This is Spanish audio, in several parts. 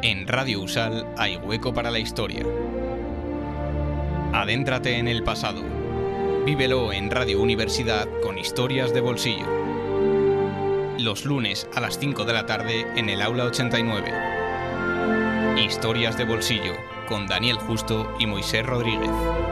En Radio Usal hay hueco para la historia. Adéntrate en el pasado. Vívelo en Radio Universidad con Historias de Bolsillo. Los lunes a las 5 de la tarde en el Aula 89. Historias de Bolsillo con Daniel Justo y Moisés Rodríguez.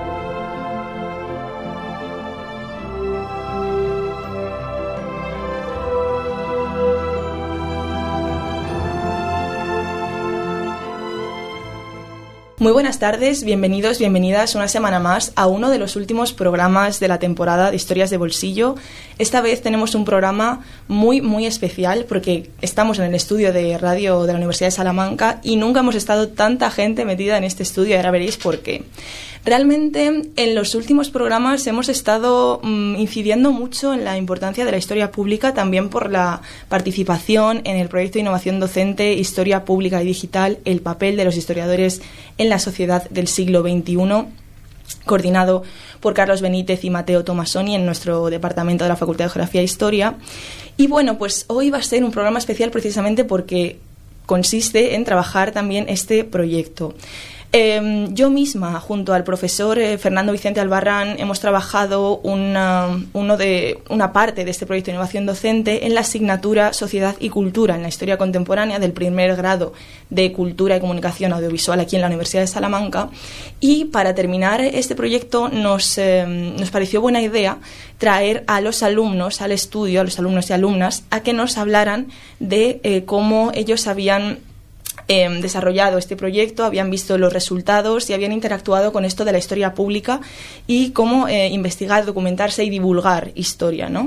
Muy buenas tardes, bienvenidos, bienvenidas una semana más a uno de los últimos programas de la temporada de Historias de Bolsillo. Esta vez tenemos un programa muy especial porque estamos en el estudio de radio de la Universidad de Salamanca y nunca hemos estado tanta gente metida en este estudio y ahora veréis por qué. Realmente en los últimos programas hemos estado incidiendo mucho en la importancia de la historia pública, también por la participación en el proyecto de innovación docente Historia Pública y Digital, el papel de los historiadores en la sociedad del siglo XXI, coordinado por Carlos Benítez y Mateo Tomasoni en nuestro departamento de la Facultad de Geografía e Historia. Y bueno, pues hoy va a ser un programa especial precisamente porque consiste en trabajar también este proyecto. Yo misma, junto al profesor Fernando Vicente Albarrán, hemos trabajado una parte de este proyecto de innovación docente en la asignatura Sociedad y Cultura en la Historia Contemporánea del primer grado de Cultura y Comunicación Audiovisual aquí en la Universidad de Salamanca. Y para terminar este proyecto nos pareció buena idea traer a los alumnos al estudio, a los alumnos y alumnas, a que nos hablaran de cómo ellos habían desarrollado este proyecto, habían visto los resultados y habían interactuado con esto de la historia pública y cómo investigar, documentarse y divulgar historia, ¿no?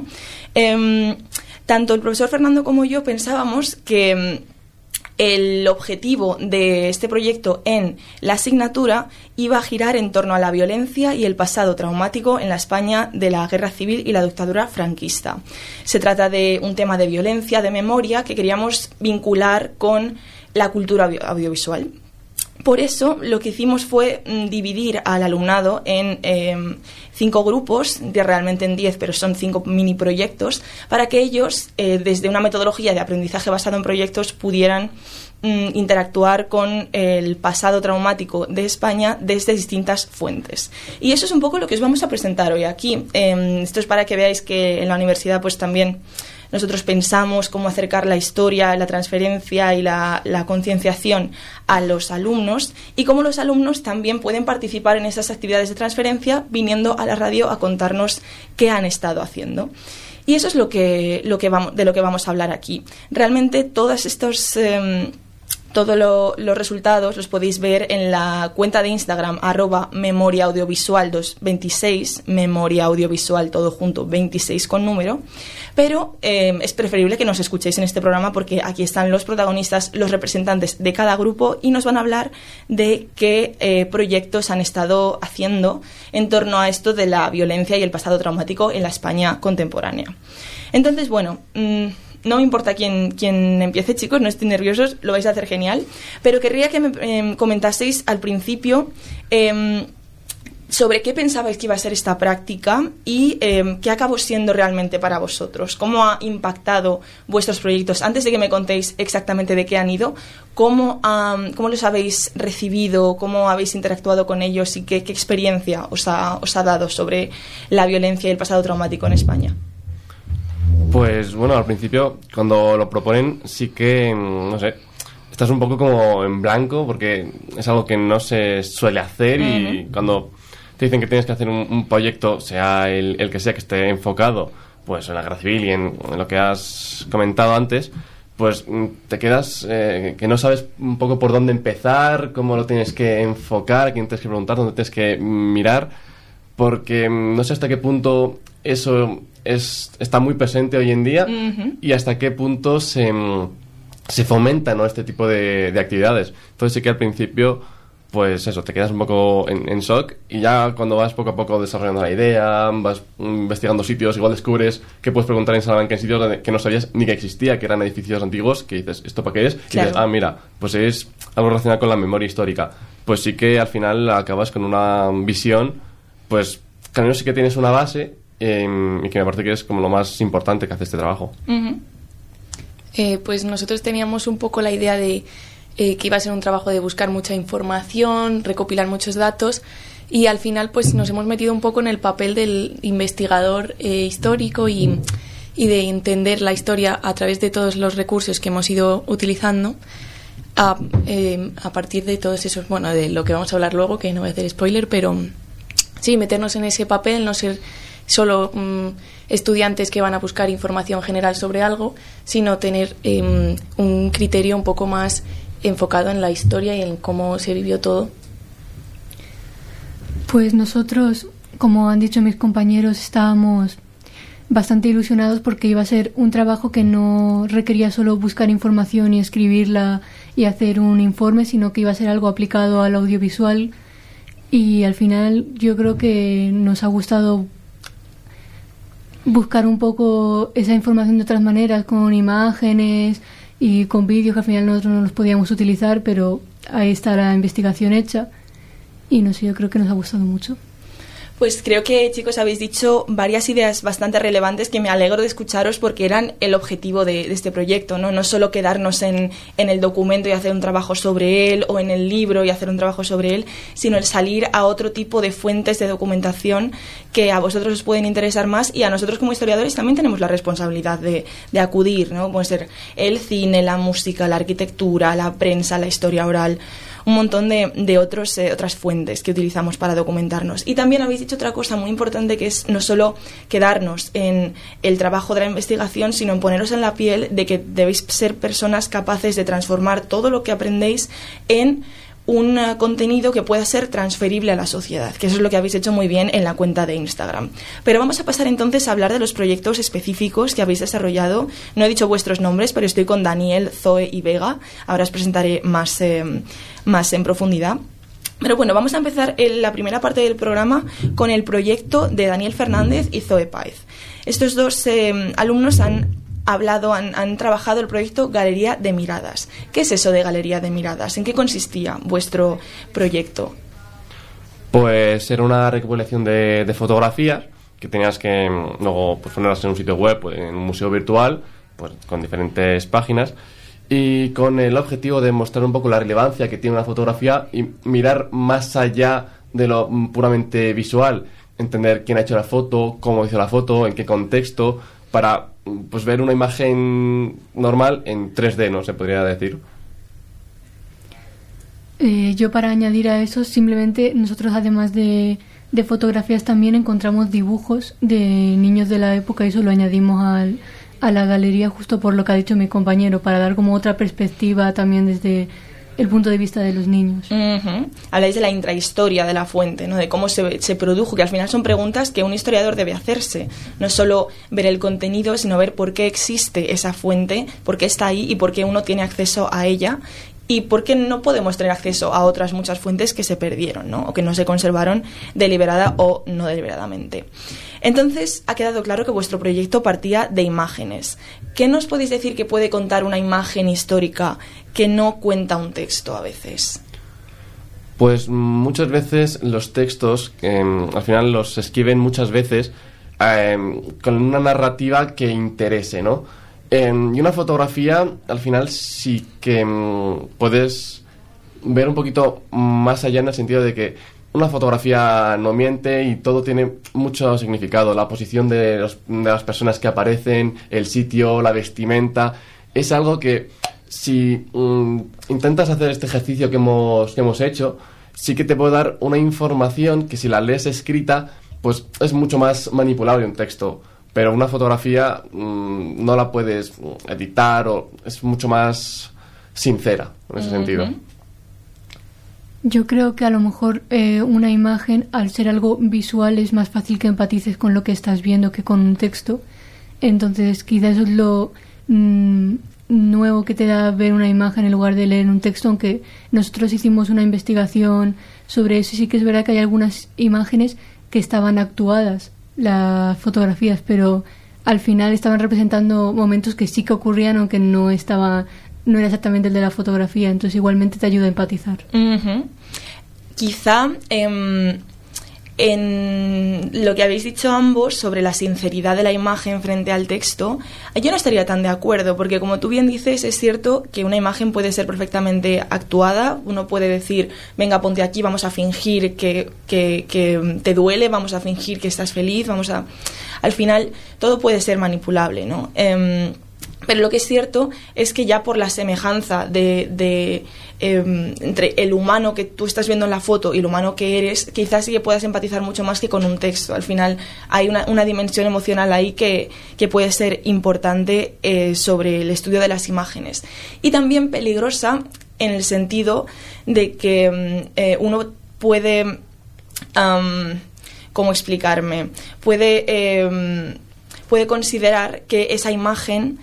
Tanto el profesor Fernando como yo pensábamos que el objetivo de este proyecto en la asignatura iba a girar en torno a la violencia y el pasado traumático en la España de la Guerra Civil y la dictadura franquista. Se trata de un tema de violencia, de memoria, que queríamos vincular con la cultura audiovisual. Por eso lo que hicimos fue dividir al alumnado en 5 grupos, realmente en 10, pero son 5 mini proyectos, para que ellos, desde una metodología de aprendizaje basado en proyectos, pudieran interactuar con el pasado traumático de España desde distintas fuentes. Y eso es un poco lo que os vamos a presentar hoy aquí. Esto es para que veáis que en la universidad pues también nosotros pensamos cómo acercar la historia, la transferencia y la concienciación a los alumnos y cómo los alumnos también pueden participar en esas actividades de transferencia viniendo a la radio a contarnos qué han estado haciendo. Y eso es de lo que vamos a hablar aquí. Realmente todos los resultados los podéis ver en la cuenta de Instagram @memoriaaudiovisual26, memoria audiovisual todo junto, 26 con número, pero es preferible que nos escuchéis en este programa porque aquí están los protagonistas, los representantes de cada grupo y nos van a hablar de qué proyectos han estado haciendo en torno a esto de la violencia y el pasado traumático en la España contemporánea. Entonces, bueno, no me importa quién empiece, chicos, no estoy nerviosos, lo vais a hacer genial, pero querría que me comentaseis al principio sobre qué pensabais que iba a ser esta práctica y qué acabó siendo realmente para vosotros, cómo ha impactado vuestros proyectos. Antes de que me contéis exactamente de qué han ido, cómo los habéis recibido, cómo habéis interactuado con ellos y qué experiencia os ha dado sobre la violencia y el pasado traumático en España. Pues bueno, al principio cuando lo proponen sí que, no sé, estás un poco como en blanco porque es algo que no se suele hacer y cuando te dicen que tienes que hacer un proyecto, sea el que sea, que esté enfocado pues en la guerra civil y en lo que has comentado antes, pues te quedas que no sabes un poco por dónde empezar, cómo lo tienes que enfocar, a quién tienes que preguntar, dónde tienes que mirar, porque no sé hasta qué punto eso está muy presente hoy en día y hasta qué punto se fomenta, ¿no?, este tipo de actividades. Entonces sí que al principio, pues eso, te quedas un poco en shock y ya cuando vas poco a poco desarrollando la idea, vas investigando sitios, igual descubres que puedes preguntar en Salamanca en sitios que no sabías ni que existía, que eran edificios antiguos, que dices, ¿esto para qué es? Claro. Y dices, mira, pues es algo relacionado con la memoria histórica. Pues sí que al final acabas con una visión, pues que al menos sí que tienes una base y que me parece que es como lo más importante que hace este trabajo. Pues nosotros teníamos un poco la idea de que iba a ser un trabajo de buscar mucha información, recopilar muchos datos, y al final pues nos hemos metido un poco en el papel del investigador histórico y de entender la historia a través de todos los recursos que hemos ido utilizando a partir de todos esos, bueno, de lo que vamos a hablar luego, que no voy a hacer spoiler, pero sí, meternos en ese papel, no ser solo estudiantes que van a buscar información general sobre algo, sino tener un criterio un poco más enfocado en la historia y en cómo se vivió todo. Pues nosotros, como han dicho mis compañeros, estábamos bastante ilusionados porque iba a ser un trabajo que no requería solo buscar información y escribirla y hacer un informe, sino que iba a ser algo aplicado al audiovisual, y al final yo creo que nos ha gustado buscar un poco esa información de otras maneras, con imágenes y con vídeos que al final nosotros no los podíamos utilizar, pero ahí está la investigación hecha, y no sé, yo creo que nos ha gustado mucho. Pues creo que, chicos, habéis dicho varias ideas bastante relevantes que me alegro de escucharos, porque eran el objetivo de este proyecto, ¿no? No solo quedarnos en el documento y hacer un trabajo sobre él, o en el libro y hacer un trabajo sobre él, sino el salir a otro tipo de fuentes de documentación que a vosotros os pueden interesar más, y a nosotros como historiadores también tenemos la responsabilidad de acudir, ¿no? Puede ser el cine, la música, la arquitectura, la prensa, la historia oral, un montón de otras fuentes que utilizamos para documentarnos. Y también habéis dicho otra cosa muy importante, que es no solo quedarnos en el trabajo de la investigación, sino en poneros en la piel de que debéis ser personas capaces de transformar todo lo que aprendéis en un contenido que pueda ser transferible a la sociedad, que eso es lo que habéis hecho muy bien en la cuenta de Instagram. Pero vamos a pasar entonces a hablar de los proyectos específicos que habéis desarrollado. No he dicho vuestros nombres, pero estoy con Daniel, Zoe y Vega. Ahora os presentaré más en profundidad. Pero bueno, vamos a empezar la primera parte del programa con el proyecto de Daniel Fernández y Zoe Páez. Estos dos alumnos han trabajado el proyecto Galería de Miradas. ¿Qué es eso de Galería de Miradas? ¿En qué consistía vuestro proyecto? Pues era una recopilación de fotografías que tenías que luego pues, ponerlas en un sitio web, en un museo virtual, pues con diferentes páginas, y con el objetivo de mostrar un poco la relevancia que tiene una fotografía y mirar más allá de lo puramente visual, entender quién ha hecho la foto, cómo hizo la foto, en qué contexto, para pues ver una imagen normal en 3D, ¿no? Se podría decir. Yo, para añadir a eso, simplemente nosotros, además de fotografías, también encontramos dibujos de niños de la época, y eso lo añadimos a la galería, justo por lo que ha dicho mi compañero, para dar como otra perspectiva también desde el punto de vista de los niños. Uh-huh. Habláis de la intrahistoria de la fuente, ¿no? De cómo se produjo, que al final son preguntas que un historiador debe hacerse. No solo ver el contenido, sino ver por qué existe esa fuente, por qué está ahí y por qué uno tiene acceso a ella, y por qué no podemos tener acceso a otras muchas fuentes que se perdieron, ¿no? O que no se conservaron deliberada o no deliberadamente. Entonces, ha quedado claro que vuestro proyecto partía de imágenes. ¿Qué nos podéis decir que puede contar una imagen histórica que no cuenta un texto a veces? Pues muchas veces los textos, al final los escriben muchas veces con una narrativa que interese, ¿no? Y una fotografía, al final sí que puedes ver un poquito más allá, en el sentido de que una fotografía no miente y todo tiene mucho significado. La posición de las personas que aparecen, el sitio, la vestimenta, es algo que si intentas hacer este ejercicio que hemos hecho, sí que te puede dar una información que, si la lees escrita, pues es mucho más manipulable un texto. Pero una fotografía no la puedes editar, o es mucho más sincera en ese sentido. Yo creo que a lo mejor una imagen, al ser algo visual, es más fácil que empatices con lo que estás viendo que con un texto. Entonces quizás eso es lo nuevo que te da ver una imagen en lugar de leer un texto, aunque nosotros hicimos una investigación sobre eso, y sí que es verdad que hay algunas imágenes que estaban actuadas, las fotografías, pero al final estaban representando momentos que sí que ocurrían, aunque no era exactamente el de la fotografía. Entonces igualmente te ayuda a empatizar. Uh-huh. Quizá en lo que habéis dicho ambos sobre la sinceridad de la imagen frente al texto, yo no estaría tan de acuerdo, porque como tú bien dices, es cierto que una imagen puede ser perfectamente actuada. Uno puede decir, venga, ponte aquí, vamos a fingir que te duele, vamos a fingir que estás feliz, al final todo puede ser manipulable, ¿no? Pero lo que es cierto es que ya por la semejanza entre el humano que tú estás viendo en la foto y el humano que eres, quizás sí que puedas empatizar mucho más que con un texto. Al final hay una dimensión emocional ahí que puede ser importante sobre el estudio de las imágenes. Y también peligrosa en el sentido de que uno puede... ¿cómo explicarme? Puede considerar que esa imagen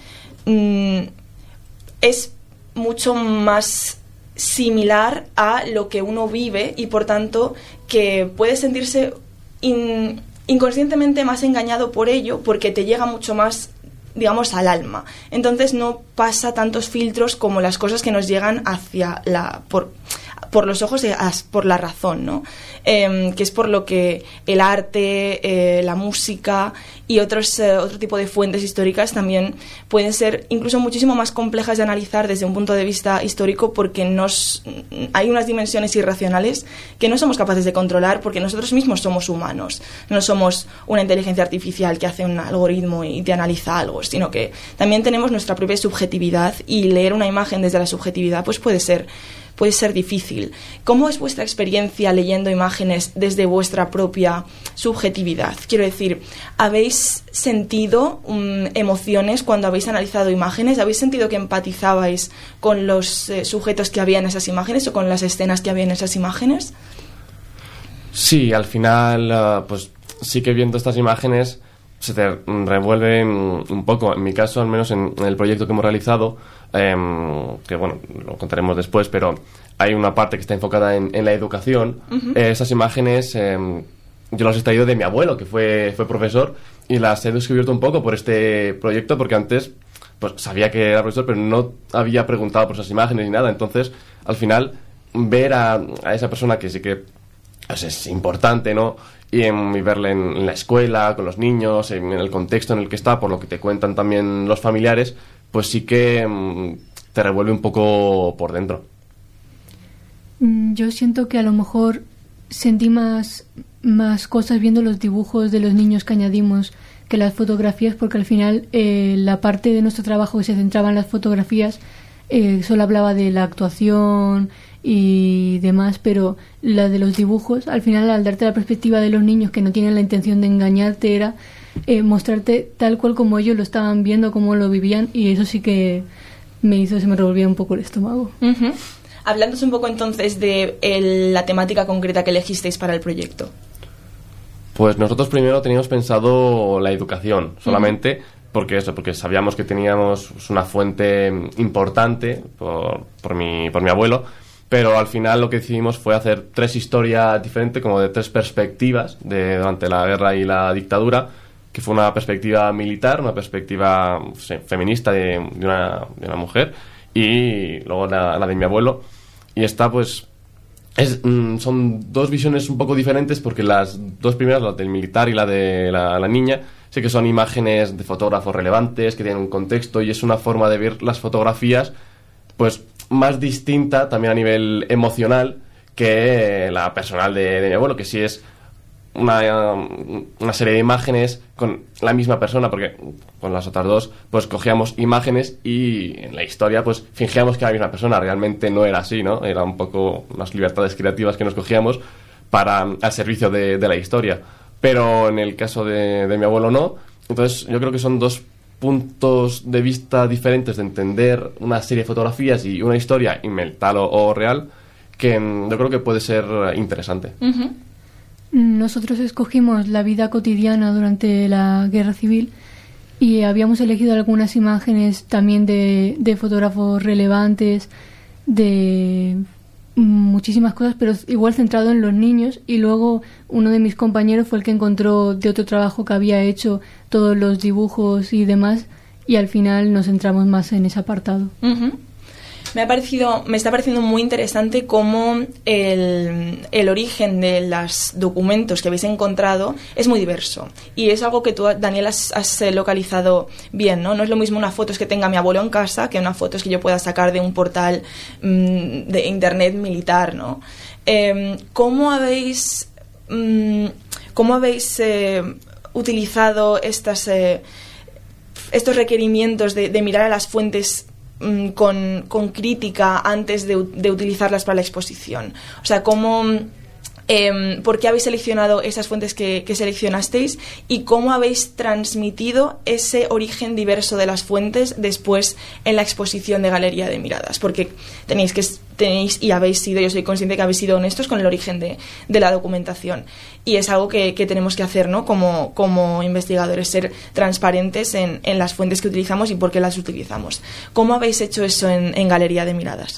es mucho más similar a lo que uno vive y por tanto que puede sentirse inconscientemente más engañado por ello, porque te llega mucho más, digamos, al alma. Entonces no pasa tantos filtros como las cosas que nos llegan hacia por los ojos, por la razón, ¿no? Que es por lo que el arte, la música y otro tipo de fuentes históricas también pueden ser incluso muchísimo más complejas de analizar desde un punto de vista histórico, porque hay unas dimensiones irracionales que no somos capaces de controlar, porque nosotros mismos somos humanos, no somos una inteligencia artificial que hace un algoritmo y te analiza algo, sino que también tenemos nuestra propia subjetividad, y leer una imagen desde la subjetividad pues puede ser difícil. ¿Cómo es vuestra experiencia leyendo imágenes desde vuestra propia subjetividad? Quiero decir, ¿habéis sentido emociones cuando habéis analizado imágenes? ¿Habéis sentido que empatizabais con los sujetos que había en esas imágenes o con las escenas que había en esas imágenes? Sí, al final, pues sí que viendo estas imágenes se te revuelven un poco. En mi caso, al menos en el proyecto que hemos realizado, que bueno, lo contaremos después, pero hay una parte que está enfocada en la educación. Esas imágenes yo las he extraído de mi abuelo, que fue profesor, y las he descubierto un poco por este proyecto, porque antes pues sabía que era profesor, pero no había preguntado por esas imágenes ni nada. Entonces, al final, ver a esa persona que sí que pues es importante, ¿no? Y verle en la escuela, con los niños, en el contexto en el que está, por lo que te cuentan también los familiares, pues sí que te revuelve un poco por dentro. Yo siento que a lo mejor sentí más cosas viendo los dibujos de los niños que añadimos que las fotografías, porque al final la parte de nuestro trabajo que se centraba en las fotografías solo hablaba de la actuación y demás, pero la de los dibujos, al final, al darte la perspectiva de los niños que no tienen la intención de engañarte, era mostrarte tal cual como ellos lo estaban viendo, cómo lo vivían, y eso sí que se me revolvía un poco el estómago. Hablándonos un poco entonces de la temática concreta que elegisteis para el proyecto. Pues nosotros primero teníamos pensado la educación solamente, porque sabíamos que teníamos una fuente importante por mi abuelo, pero al final lo que decidimos fue hacer 3 historias diferentes, como de 3 perspectivas durante la guerra y la dictadura, que fue una perspectiva militar, una perspectiva feminista de una mujer, y luego la de mi abuelo. Y esta pues son 2 visiones un poco diferentes, porque las 2 primeras, la del militar y la de la niña, sí que son imágenes de fotógrafos relevantes que tienen un contexto, y es una forma de ver las fotografías pues más distinta también a nivel emocional que la personal de mi abuelo, que sí es una serie de imágenes con la misma persona, porque con las otras 2 pues cogíamos imágenes y en la historia pues fingíamos que era la misma persona. Realmente no era así, ¿no? Era un poco unas libertades creativas que nos cogíamos al servicio de la historia, pero en el caso de mi abuelo no. Entonces yo creo que son 2 puntos de vista diferentes de entender una serie de fotografías y una historia invental o real, que yo creo que puede ser interesante. Nosotros escogimos la vida cotidiana durante la guerra civil y habíamos elegido algunas imágenes también de fotógrafos relevantes, de muchísimas cosas, pero igual centrado en los niños. Y luego uno de mis compañeros fue el que encontró de otro trabajo que había hecho todos los dibujos y demás, y al final nos centramos más en ese apartado. me está pareciendo muy interesante cómo el origen de los documentos que habéis encontrado es muy diverso. Y es algo que tú, Daniel, has localizado bien, ¿no? No es lo mismo unas fotos que tenga mi abuelo en casa que unas fotos que yo pueda sacar de un portal de internet militar, ¿no? ¿Cómo habéis utilizado estos requerimientos de mirar a las fuentes con crítica antes de utilizarlas para la exposición? O sea, ¿por qué habéis seleccionado esas fuentes que seleccionasteis y cómo habéis transmitido ese origen diverso de las fuentes después en la exposición de Galería de Miradas? Porque tenéis y habéis sido, yo soy consciente que habéis sido honestos con el origen de la documentación, y es algo que tenemos que hacer, ¿no? Como investigadores, ser transparentes en las fuentes que utilizamos y por qué las utilizamos. ¿Cómo habéis hecho eso en Galería de Miradas?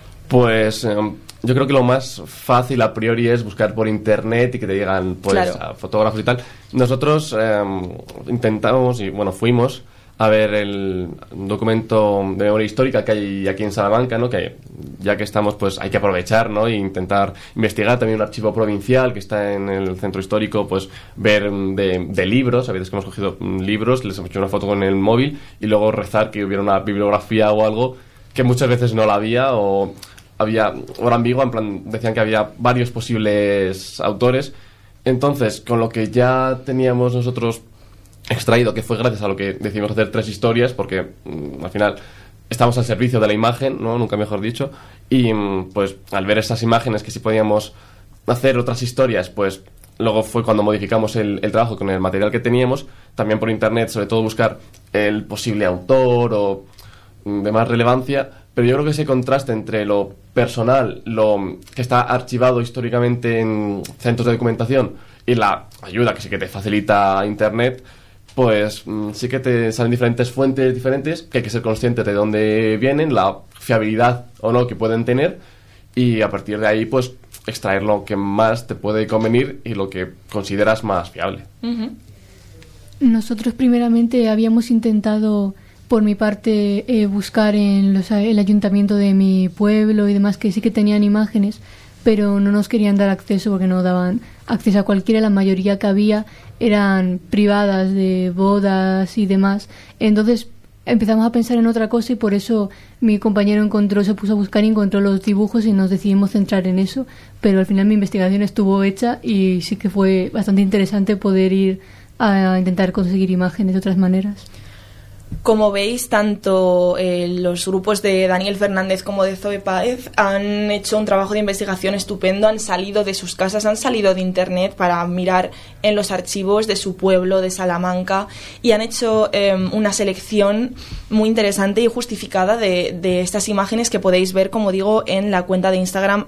Pues yo creo que lo más fácil a priori es buscar por internet y que te llegan pues claro, a fotógrafos y tal. Nosotros intentamos y bueno, fuimos a ver el documento de memoria histórica que hay aquí en Salamanca, ¿no? Que ya que estamos, pues hay que aprovechar, ¿no? E intentar investigar también un archivo provincial que está en el centro histórico, pues ver de libros. A veces que hemos cogido libros, les hemos hecho una foto con el móvil y luego rezar que hubiera una bibliografía o algo, que muchas veces no la había, o había hora ambigua, en plan decían que había varios posibles autores. Entonces, con lo que ya teníamos nosotros extraído, que fue gracias a lo que decidimos hacer 3 historias, porque al final estamos al servicio de la imagen, ¿no? Nunca mejor dicho, y pues al ver esas imágenes que sí podíamos hacer otras historias, pues luego fue cuando modificamos el trabajo con el material que teníamos, también por internet, sobre todo buscar el posible autor o de más relevancia. Pero yo creo que ese contraste entre lo personal, lo que está archivado históricamente en centros de documentación, y la ayuda que sí que te facilita internet, pues sí que te salen diferentes fuentes diferentes, que hay que ser consciente de dónde vienen, la fiabilidad o no que pueden tener, y a partir de ahí pues extraer lo que más te puede convenir y lo que consideras más fiable. Uh-huh. Nosotros primeramente habíamos intentado, por mi parte, buscar en el ayuntamiento de mi pueblo y demás, que sí que tenían imágenes, pero no nos querían dar acceso porque no daban acceso a cualquiera. La mayoría que había eran privadas, de bodas y demás. Entonces empezamos a pensar en otra cosa, y por eso mi compañero se puso a buscar y encontró los dibujos, y nos decidimos centrar en eso. Pero al final mi investigación estuvo hecha y sí que fue bastante interesante poder ir a intentar conseguir imágenes de otras maneras. Como veis, tanto los grupos de Daniel Fernández como de Zoe Páez han hecho un trabajo de investigación estupendo, han salido de sus casas, han salido de internet para mirar en los archivos de su pueblo, de Salamanca, y han hecho una selección muy interesante y justificada de estas imágenes que podéis ver, como digo, en la cuenta de Instagram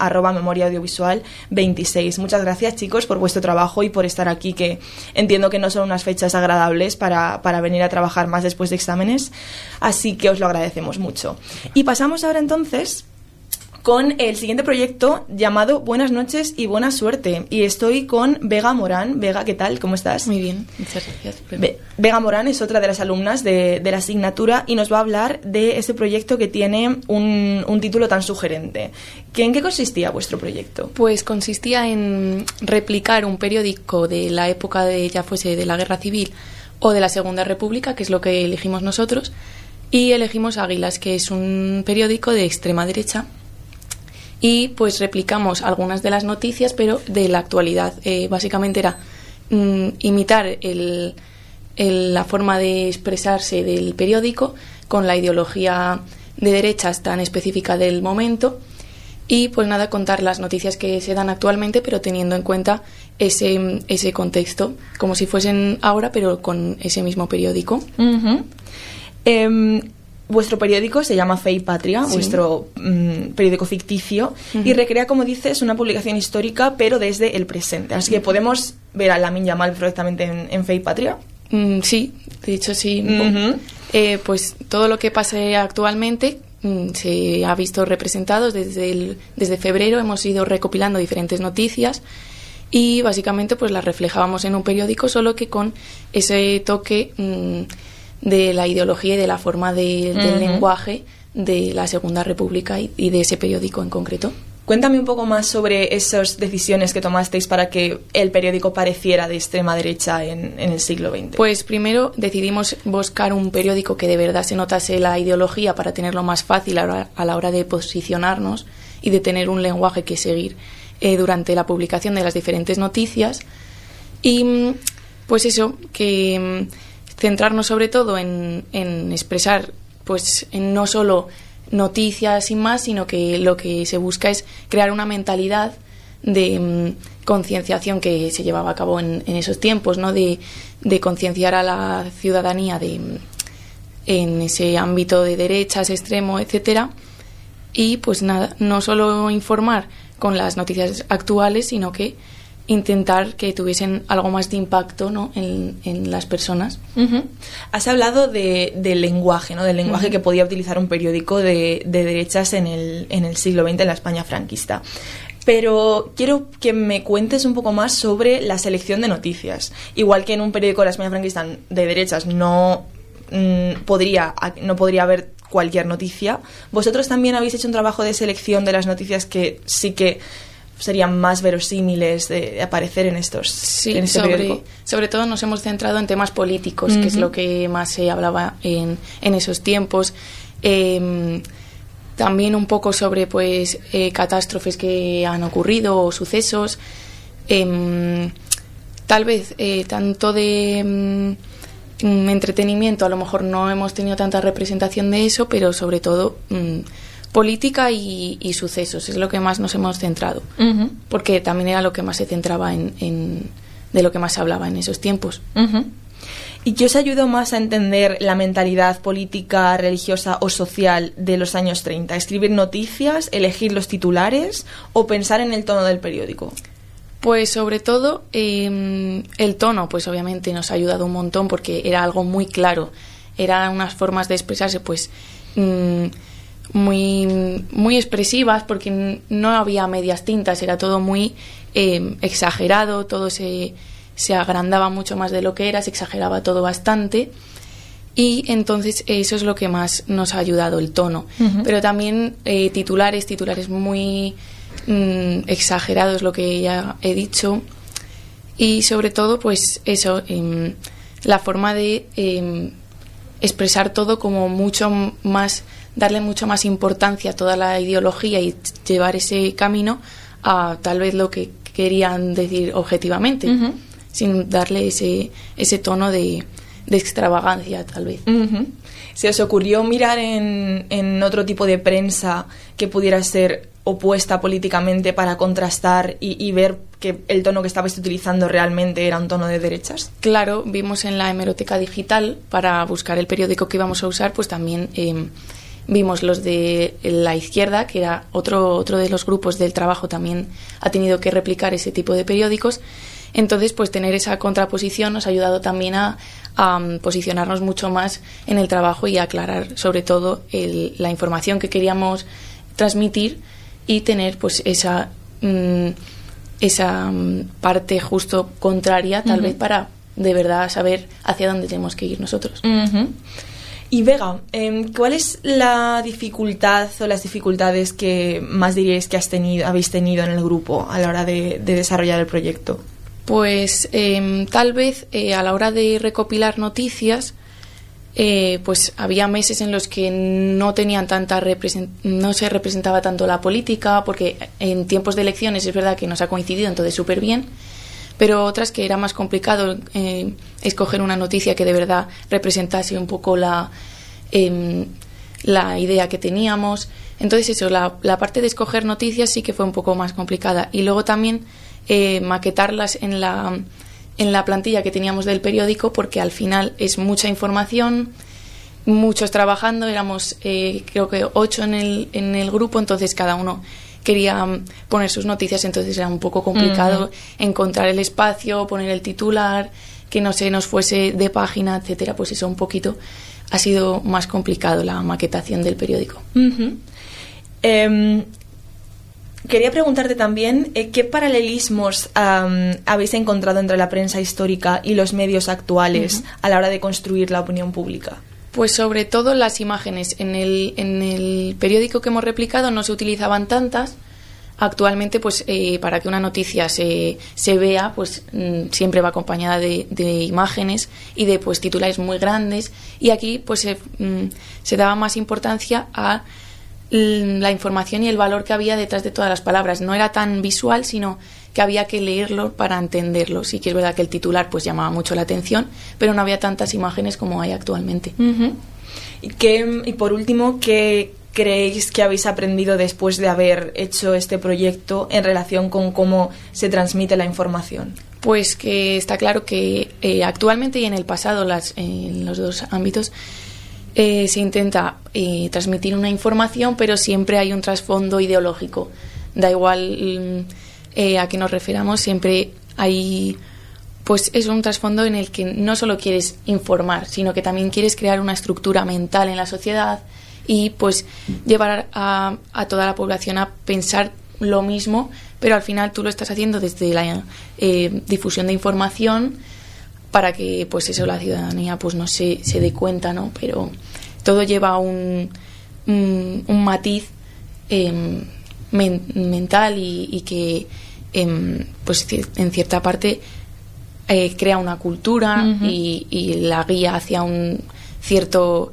@memoriaaudiovisual26. Muchas gracias, chicos, por vuestro trabajo y por estar aquí, que entiendo que no son unas fechas agradables para venir a trabajar más después de exámenes, así que os lo agradecemos mucho. Y pasamos ahora entonces con el siguiente proyecto llamado Buenas noches y buena suerte, y estoy con Vega Morán. Vega, ¿qué tal? ¿Cómo estás? Muy bien, muchas gracias. Vega Morán es otra de las alumnas de la asignatura y nos va a hablar de este proyecto que tiene un título tan sugerente. ¿En qué consistía vuestro proyecto? Pues consistía en replicar un periódico de la época ya fuese de la Guerra Civil o de la Segunda República, que es lo que elegimos nosotros, y elegimos Águilas, que es un periódico de extrema derecha, y pues replicamos algunas de las noticias, pero de la actualidad. Básicamente era imitar la forma de expresarse del periódico con la ideología de derechas tan específica del momento, y pues nada, contar las noticias que se dan actualmente, pero teniendo en cuenta ese contexto, como si fuesen ahora, pero con ese mismo periódico. Uh-huh. Vuestro periódico se llama Fe y Patria, sí, vuestro periódico ficticio, uh-huh, y recrea, como dices, una publicación histórica, pero desde el presente. Así que podemos ver a Lamine Yamal perfectamente en Fe y Patria. Sí, de hecho sí. Uh-huh. Pues todo lo que pase actualmente se ha visto representado desde febrero. Hemos ido recopilando diferentes noticias y básicamente pues las reflejábamos en un periódico, solo que con ese toque de la ideología y de la forma del lenguaje de la Segunda República y de ese periódico en concreto. Cuéntame un poco más sobre esas decisiones que tomasteis para que el periódico pareciera de extrema derecha en el siglo XX. Pues primero decidimos buscar un periódico que de verdad se notase la ideología para tenerlo más fácil a la hora de posicionarnos y de tener un lenguaje que seguir durante la publicación de las diferentes noticias. Y pues eso, que centrarnos sobre todo en expresar, pues en no solo noticias sin más, sino que lo que se busca es crear una mentalidad de concienciación que se llevaba a cabo en esos tiempos, ¿no? De concienciar a la ciudadanía en ese ámbito de derechas, extremo, etcétera. Y pues nada, no solo informar con las noticias actuales, sino que intentar que tuviesen algo más de impacto, ¿no? en las personas. Uh-huh. Has hablado del lenguaje, ¿no? Del lenguaje que podía utilizar un periódico de derechas en el siglo XX, en la España franquista. Pero quiero que me cuentes un poco más sobre la selección de noticias. Igual que en un periódico de la España franquista de derechas no podría haber cualquier noticia, vosotros también habéis hecho un trabajo de selección de las noticias que sí que serían más verosímiles de aparecer en estos. Sí, en este periódico. Sobre todo nos hemos centrado en temas políticos, que es lo que más se hablaba en esos tiempos. También un poco sobre pues catástrofes que han ocurrido o sucesos. Tal vez tanto de entretenimiento, a lo mejor no hemos tenido tanta representación de eso, pero sobre todo política y sucesos es lo que más nos hemos centrado, porque también era lo que más se centraba de lo que más se hablaba en esos tiempos. ¿Y qué os ayudó más a entender la mentalidad política, religiosa o social de los años 30? ¿Escribir noticias, elegir los titulares o pensar en el tono del periódico? Pues sobre todo el tono, pues obviamente nos ha ayudado un montón porque era algo muy claro, eran unas formas de expresarse pues muy expresivas, porque no había medias tintas, era todo muy exagerado, todo se agrandaba mucho más de lo que era, se exageraba todo bastante, y entonces eso es lo que más nos ha ayudado, el tono. Pero también titulares muy exagerados, lo que ya he dicho, y sobre todo pues eso, la forma de expresar todo como mucho más, darle mucho más importancia a toda la ideología y llevar ese camino a tal vez lo que querían decir objetivamente, sin darle ese tono de extravagancia tal vez. ¿Se os ocurrió mirar en otro tipo de prensa que pudiera ser opuesta políticamente para contrastar y ver que el tono que estabais utilizando realmente era un tono de derechas? Claro, vimos en la hemeroteca digital, para buscar el periódico que íbamos a usar, pues también vimos los de la izquierda, que era otro de los grupos del trabajo, también ha tenido que replicar ese tipo de periódicos. Entonces, pues tener esa contraposición nos ha ayudado también a posicionarnos mucho más en el trabajo y a aclarar sobre todo la información que queríamos transmitir y tener pues esa parte justo contraria, tal vez, para de verdad saber hacia dónde tenemos que ir nosotros. Y Vega, ¿cuál es la dificultad o las dificultades que más diríais que habéis tenido en el grupo a la hora de desarrollar el proyecto? Pues tal vez a la hora de recopilar noticias, pues había meses en los que no tenían no se representaba tanto la política, porque en tiempos de elecciones es verdad que nos ha coincidido, entonces súper bien, pero otras que era más complicado escoger una noticia que de verdad representase un poco la idea que teníamos. Entonces eso, la parte de escoger noticias sí que fue un poco más complicada, y luego también maquetarlas en la plantilla que teníamos del periódico, porque al final es mucha información, muchos trabajando, éramos creo que 8 en el grupo, entonces cada uno quería poner sus noticias, entonces era un poco complicado encontrar el espacio, poner el titular, que no se nos fuese de página, etcétera. Pues eso un poquito ha sido más complicado, la maquetación del periódico. Quería preguntarte también qué paralelismos habéis encontrado entre la prensa histórica y los medios actuales a la hora de construir la opinión pública. Pues sobre todo las imágenes. En el periódico que hemos replicado no se utilizaban tantas. Actualmente, pues para que una noticia se vea, pues siempre va acompañada de imágenes y de pues titulares muy grandes. Y aquí pues se daba más importancia a la información y el valor que había detrás de todas las palabras. No era tan visual, sino que había que leerlo para entenderlo. Sí que es verdad que el titular pues llamaba mucho la atención, pero no había tantas imágenes como hay actualmente. Uh-huh. Y por último, ¿qué creéis que habéis aprendido después de haber hecho este proyecto en relación con cómo se transmite la información? Pues que está claro que actualmente y en el pasado, en los dos ámbitos, se intenta transmitir una información, pero siempre hay un trasfondo ideológico. Da igual a qué nos refiramos, siempre hay... Pues es un trasfondo en el que no solo quieres informar, sino que también quieres crear una estructura mental en la sociedad y pues llevar a toda la población a pensar lo mismo, pero al final tú lo estás haciendo desde la difusión de información para que pues eso la ciudadanía pues no se dé cuenta, ¿no? Pero todo lleva un matiz mental y que pues en cierta parte crea una cultura. Uh-huh. y la guía hacia un cierto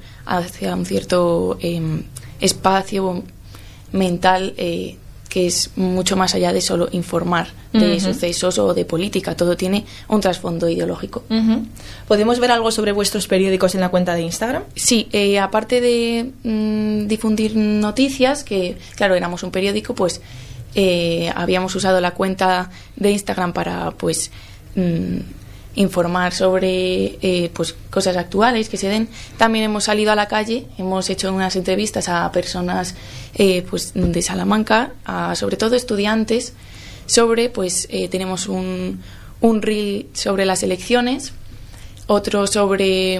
espacio mental que es mucho más allá de solo informar de uh-huh. sucesos o de política. Todo tiene un trasfondo ideológico. Uh-huh. ¿Podemos ver algo sobre vuestros periódicos en la cuenta de Instagram? Sí, aparte de difundir noticias, que claro, éramos un periódico, pues habíamos usado la cuenta de Instagram para pues informar sobre pues cosas actuales que se den. También hemos salido a la calle, hemos hecho unas entrevistas a personas pues de Salamanca, sobre todo estudiantes, sobre pues tenemos un reel sobre las elecciones, otro sobre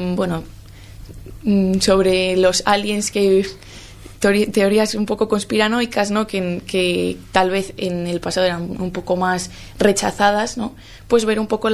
sobre los aliens, que teorías un poco conspiranoicas, ¿no? Que tal vez en el pasado eran un poco más rechazadas, ¿no? Pues ver un poco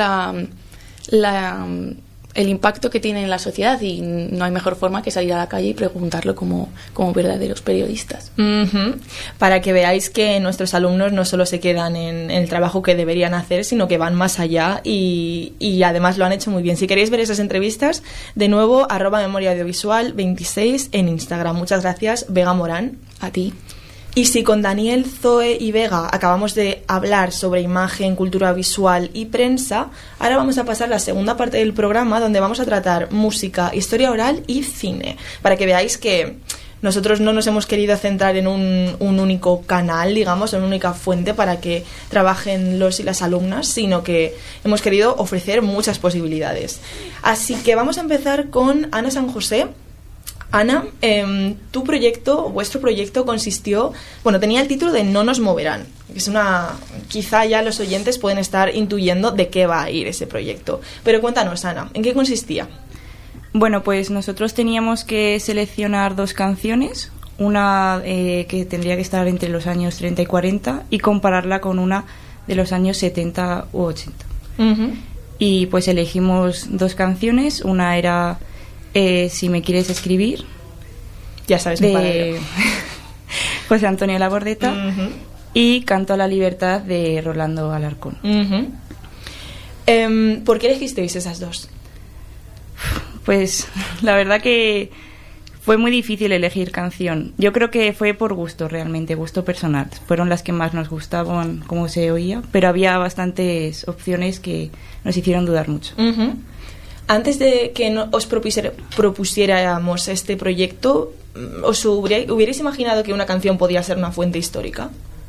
el impacto que tiene en la sociedad, y no hay mejor forma que salir a la calle y preguntarlo como verdaderos periodistas. Uh-huh. Para que veáis que nuestros alumnos no solo se quedan en el trabajo que deberían hacer, sino que van más allá y además lo han hecho muy bien. Si queréis ver esas entrevistas, de nuevo, @memoriaaudiovisual26 en Instagram. Muchas gracias, Vega Morán. A ti. Y si con Daniel, Zoe y Vega acabamos de hablar sobre imagen, cultura visual y prensa, ahora vamos a pasar a la segunda parte del programa, donde vamos a tratar música, historia oral y cine, para que veáis que nosotros no nos hemos querido centrar en un único canal, digamos, en una única fuente para que trabajen los y las alumnas, sino que hemos querido ofrecer muchas posibilidades. Así que vamos a empezar con Ana San José. Ana, vuestro proyecto consistió, tenía el título de No nos moverán, que es quizá ya los oyentes pueden estar intuyendo de qué va a ir ese proyecto. Pero cuéntanos, Ana, ¿en qué consistía? Bueno, pues nosotros teníamos que seleccionar 2 canciones, una que tendría que estar entre los años 30 y 40 y compararla con una de los años 70 u 80. Uh-huh. Y pues elegimos 2 canciones, una era... Si me quieres escribir, ya sabes, de José Antonio Labordeta. Uh-huh. Y Canto a la libertad de Rolando Alarcón. Uh-huh. ¿Por qué elegisteis esas 2? Pues la verdad que fue muy difícil elegir canción. Yo creo que fue por gusto, realmente, gusto personal. Fueron las que más nos gustaban, como se oía, pero había bastantes opciones que nos hicieron dudar mucho. Uh-huh. Antes de que os propusiéramos este proyecto, ¿os hubierais imaginado que una canción podía ser una fuente histórica?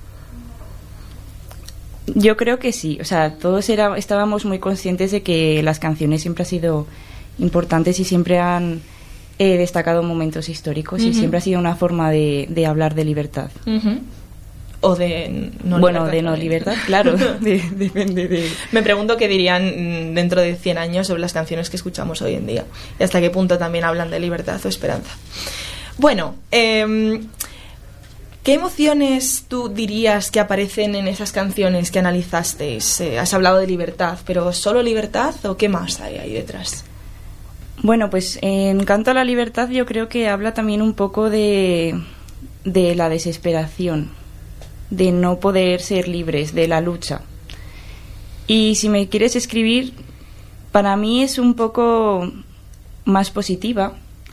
Yo creo que sí. O sea, todos estábamos muy conscientes de que las canciones siempre han sido importantes y siempre han destacado momentos históricos. Uh-huh. Y siempre ha sido una forma de hablar de libertad. Uh-huh. O de no libertad. De no libertad, claro. Depende de... Me pregunto qué dirían dentro de 100 años sobre las canciones que escuchamos hoy en día. Y hasta qué punto también hablan de libertad o esperanza. Bueno, ¿qué emociones tú dirías que aparecen en esas canciones que analizasteis? Has hablado de libertad, pero ¿solo libertad o qué más hay ahí detrás? Bueno, pues en Canto a la Libertad yo creo que habla también un poco de la desesperación, de no poder ser libres, de la lucha. Y si me quieres escribir, para mí es un poco más positiva.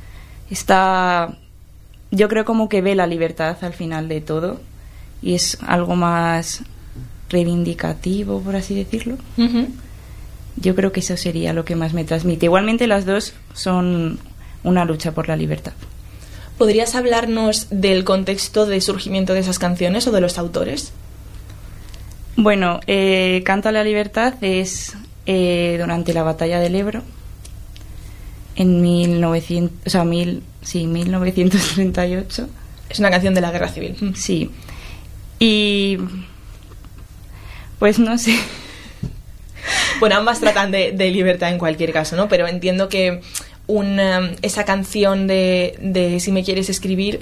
Yo creo como que ve la libertad al final de todo y es algo más reivindicativo, por así decirlo. Uh-huh. Yo creo que eso sería lo que más me transmite. Igualmente las dos son una lucha por la libertad. ¿Podrías hablarnos del contexto de surgimiento de esas canciones o de los autores? Bueno, Canto a la Libertad es durante la batalla del Ebro en 1938. Es una canción de la Guerra Civil. Sí. Y pues no sé. Bueno, ambas tratan de libertad en cualquier caso, ¿no? Pero entiendo que esa canción de Si me quieres escribir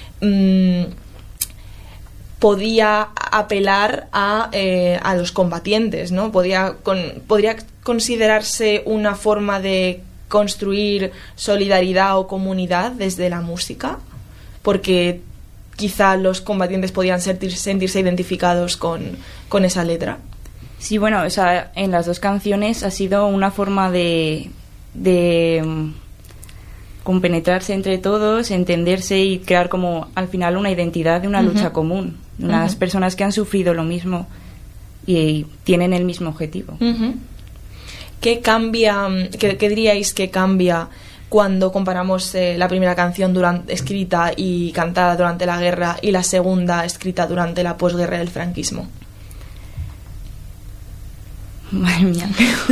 podía apelar a los combatientes, ¿no? Podría considerarse una forma de construir solidaridad o comunidad desde la música, porque quizá los combatientes podían sentirse identificados con esa letra. Sí, bueno, o sea, en las dos canciones ha sido una forma de compenetrarse entre todos, entenderse y crear como al final una identidad de una lucha común, unas personas que han sufrido lo mismo y tienen el mismo objetivo. ¿Qué cambia, qué diríais que cambia cuando comparamos la primera canción escrita y cantada durante la guerra y la segunda escrita durante la posguerra del franquismo? Madre mía.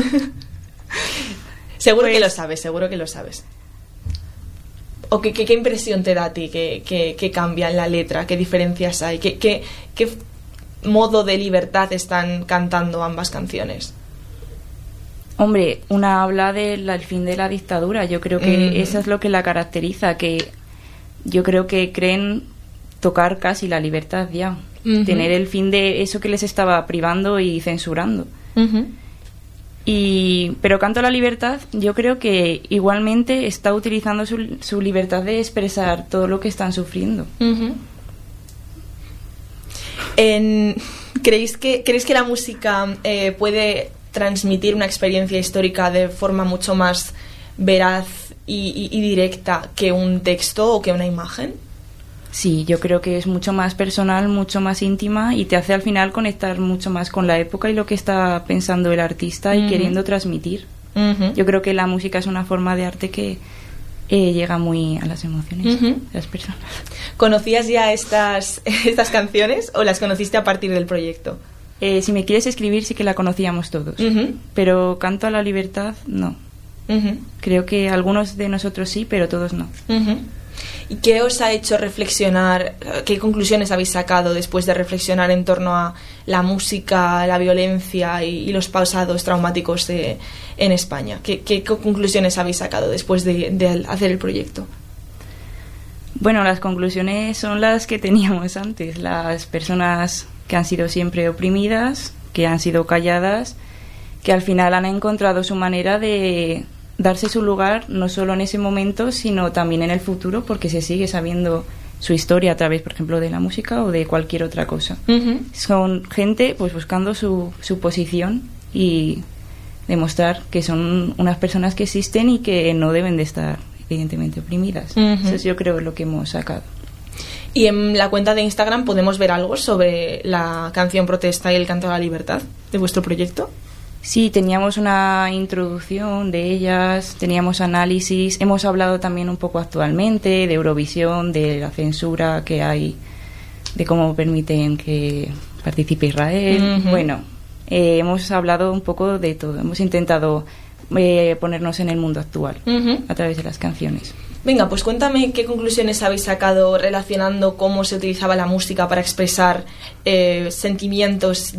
Seguro que lo sabes. ¿O qué impresión te da a ti que cambia en la letra? ¿Qué diferencias hay? ¿Qué modo de libertad están cantando ambas canciones? Hombre, una habla del fin de la dictadura. Yo creo que eso es lo que la caracteriza, que yo creo que creen tocar casi la libertad ya. Tener el fin de eso que les estaba privando y censurando. Pero Canto a la Libertad yo creo que igualmente está utilizando su libertad de expresar todo lo que están sufriendo. ¿Creéis que la música puede transmitir una experiencia histórica de forma mucho más veraz y directa que un texto o que una imagen? Sí, yo creo que es mucho más personal, mucho más íntima y te hace al final conectar mucho más con la época y lo que está pensando el artista y queriendo transmitir. Yo creo que la música es una forma de arte que llega muy a las emociones de las personas. ¿Conocías ya estas canciones o las conociste a partir del proyecto? Si me quieres escribir sí que la conocíamos todos, pero Canto a la Libertad no. Creo que algunos de nosotros sí, pero todos no. ¿Y qué os ha hecho reflexionar? ¿Qué conclusiones habéis sacado después de reflexionar en torno a la música, la violencia y los pasados traumáticos en España? ¿Qué conclusiones habéis sacado después de hacer el proyecto? Bueno, las conclusiones son las que teníamos antes. Las personas que han sido siempre oprimidas, que han sido calladas, que al final han encontrado su manera de darse su lugar, no solo en ese momento, sino también en el futuro, porque se sigue sabiendo su historia a través, por ejemplo, de la música o de cualquier otra cosa. Son gente pues buscando su posición y demostrar que son unas personas que existen y que no deben de estar evidentemente oprimidas. Eso yo creo es lo que hemos sacado. Y en la cuenta de Instagram podemos ver algo sobre la canción Protesta y el Canto a la Libertad de vuestro proyecto. Sí, teníamos una introducción de ellas, teníamos análisis, hemos hablado también un poco actualmente de Eurovisión, de la censura que hay, de cómo permiten que participe Israel. Bueno, hemos hablado un poco de todo, hemos intentado ponernos en el mundo actual a través de las canciones. Venga, pues cuéntame qué conclusiones habéis sacado relacionando cómo se utilizaba la música para expresar sentimientos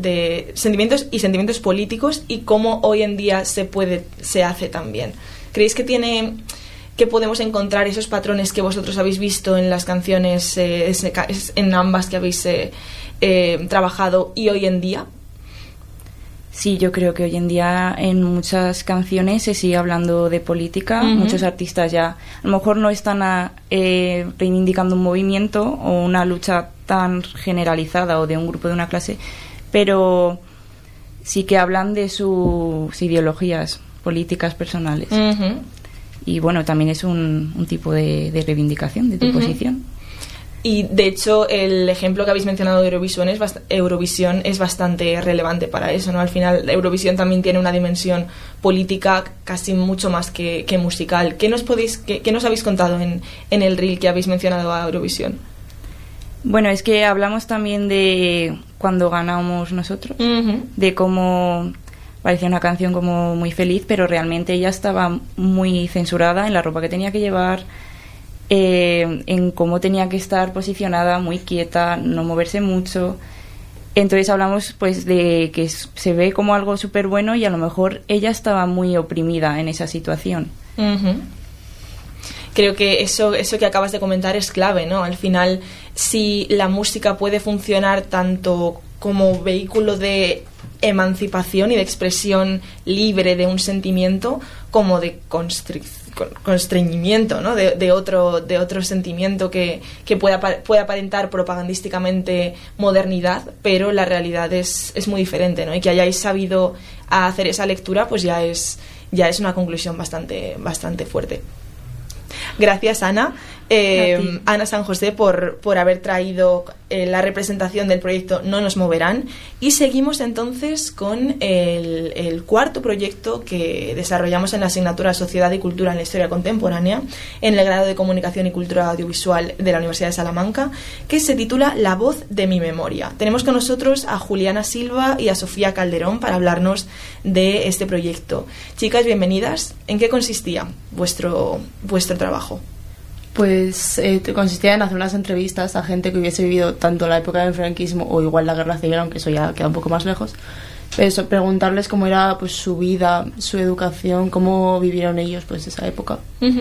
y sentimientos políticos y cómo hoy en día se hace también. ¿Creéis que podemos encontrar esos patrones que vosotros habéis visto en las canciones, en ambas que habéis trabajado y hoy en día? Sí, yo creo que hoy en día en muchas canciones se sigue hablando de política. Muchos artistas ya a lo mejor no están reivindicando un movimiento o una lucha tan generalizada o de un grupo de una clase, pero sí que hablan de sus ideologías políticas personales. Y bueno, también es un tipo de reivindicación de tu posición. Y de hecho el ejemplo que habéis mencionado de Eurovisión es bastante relevante para eso, ¿no? Al final Eurovisión también tiene una dimensión política casi mucho más que musical. ¿Qué nos habéis contado en el reel que habéis mencionado a Eurovisión? Bueno, es que hablamos también de cuando ganamos nosotros, de cómo parecía una canción como muy feliz, pero realmente ella estaba muy censurada en la ropa que tenía que llevar, en cómo tenía que estar posicionada, muy quieta, no moverse mucho. Entonces hablamos pues de que se ve como algo súper bueno y a lo mejor ella estaba muy oprimida en esa situación. Creo que eso que acabas de comentar es clave, ¿no? Al final, si la música puede funcionar tanto como vehículo de emancipación y de expresión libre de un sentimiento, como de constreñimiento, ¿no? de otro sentimiento que puede aparentar propagandísticamente modernidad, pero la realidad es muy diferente, ¿no? Y que hayáis sabido hacer esa lectura, pues ya es una conclusión bastante fuerte. Gracias, Ana. Ana San José por haber traído la representación del proyecto No nos moverán. Y seguimos entonces con el cuarto proyecto que desarrollamos en la asignatura Sociedad y Cultura en la Historia Contemporánea en el grado de Comunicación y Cultura Audiovisual de la Universidad de Salamanca, que se titula La voz de mi memoria. Tenemos con nosotros a Juliana Silva y a Sofía Calderón para hablarnos de este proyecto. Chicas, bienvenidas. ¿En qué consistía vuestro trabajo? Pues consistía en hacer unas entrevistas a gente que hubiese vivido tanto la época del franquismo o igual la guerra civil, aunque eso ya queda un poco más lejos. Pero preguntarles cómo era pues su vida, su educación, cómo vivieron ellos pues esa época.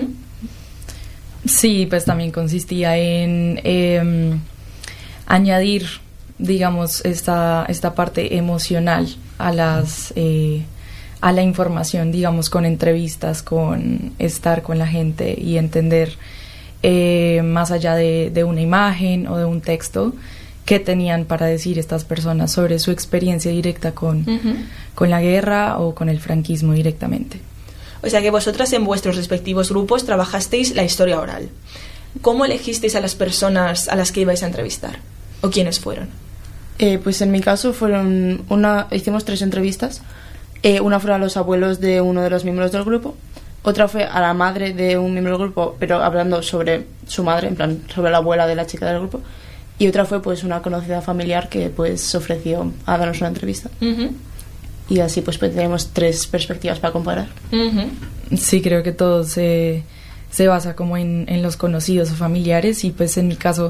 Sí, pues también consistía en añadir, digamos, esta parte emocional a la información, digamos, con entrevistas, con estar con la gente y entender más allá de una imagen o de un texto qué tenían para decir estas personas sobre su experiencia directa con la guerra o con el franquismo directamente. O sea que vosotras en vuestros respectivos grupos trabajasteis la historia oral. ¿Cómo elegisteis a las personas a las que ibais a entrevistar? ¿O quiénes fueron? Pues en mi caso hicimos 3 entrevistas. Una fue a los abuelos de uno de los miembros del grupo, otra fue a la madre de un miembro del grupo, pero hablando sobre su madre, en plan sobre la abuela de la chica del grupo, y otra fue pues una conocida familiar que pues se ofreció a darnos una entrevista. Y así pues tenemos 3 perspectivas para comparar. Sí, creo que todo se basa como en los conocidos o familiares, y pues en mi caso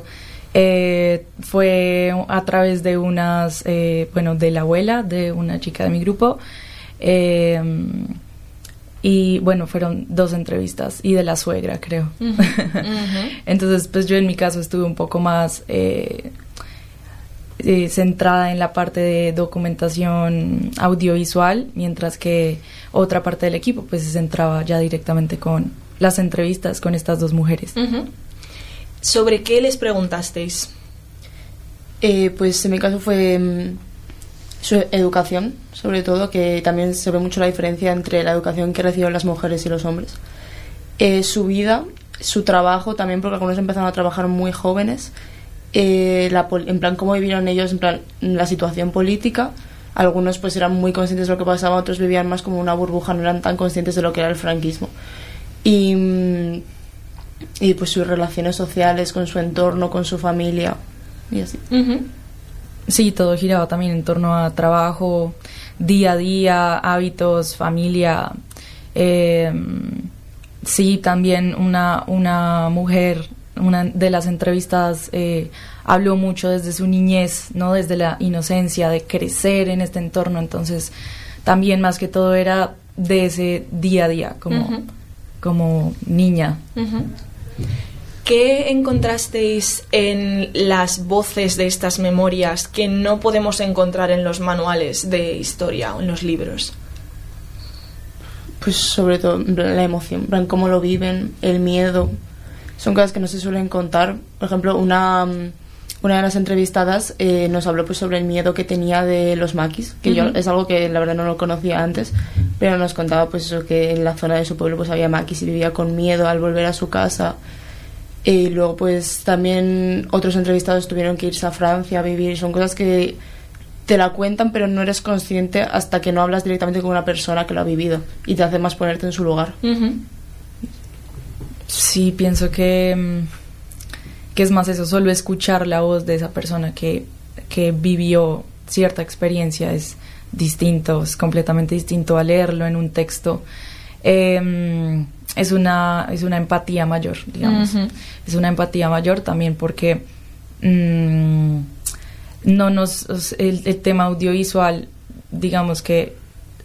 fue a través de de la abuela de una chica de mi grupo, y bueno, fueron 2 entrevistas, y de la suegra, creo. Entonces pues yo en mi caso estuve un poco más centrada en la parte de documentación audiovisual, mientras que otra parte del equipo pues se centraba ya directamente con las entrevistas con estas 2 mujeres. ¿Sobre qué les preguntasteis? Pues en mi caso fue su educación, sobre todo, que también se ve mucho la diferencia entre la educación que reciben las mujeres y los hombres. Su vida, su trabajo también, porque algunos empezaron a trabajar muy jóvenes. En plan, cómo vivieron ellos, en plan, la situación política. Algunos pues eran muy conscientes de lo que pasaba, otros vivían más como una burbuja, no eran tan conscientes de lo que era el franquismo. Y pues sus relaciones sociales con su entorno, con su familia y así. Sí, todo giraba también en torno a trabajo, día a día, hábitos, familia. Sí, también una mujer, una de las entrevistadas, habló mucho desde su niñez, ¿no? Desde la inocencia de crecer en este entorno. Entonces también más que todo era de ese día a día como niña. ¿Qué encontrasteis en las voces de estas memorias que no podemos encontrar en los manuales de historia o en los libros? Pues sobre todo la emoción, cómo lo viven, el miedo. Son cosas que no se suelen contar. Por ejemplo, una de las entrevistadas nos habló pues sobre el miedo que tenía de los maquis, que yo es algo que la verdad no lo conocía antes, pero nos contaba pues eso, que en la zona de su pueblo pues había maquis y vivía con miedo al volver a su casa. Y luego pues también otros entrevistados tuvieron que irse a Francia a vivir. Son cosas que te la cuentan pero no eres consciente hasta que no hablas directamente con una persona que lo ha vivido y te hace más ponerte en su lugar. Sí, pienso que es más eso, solo escuchar la voz de esa persona que vivió cierta experiencia es distinto, es completamente distinto a leerlo en un texto. Es una empatía mayor, digamos. Es una empatía mayor también porque no el tema audiovisual, digamos que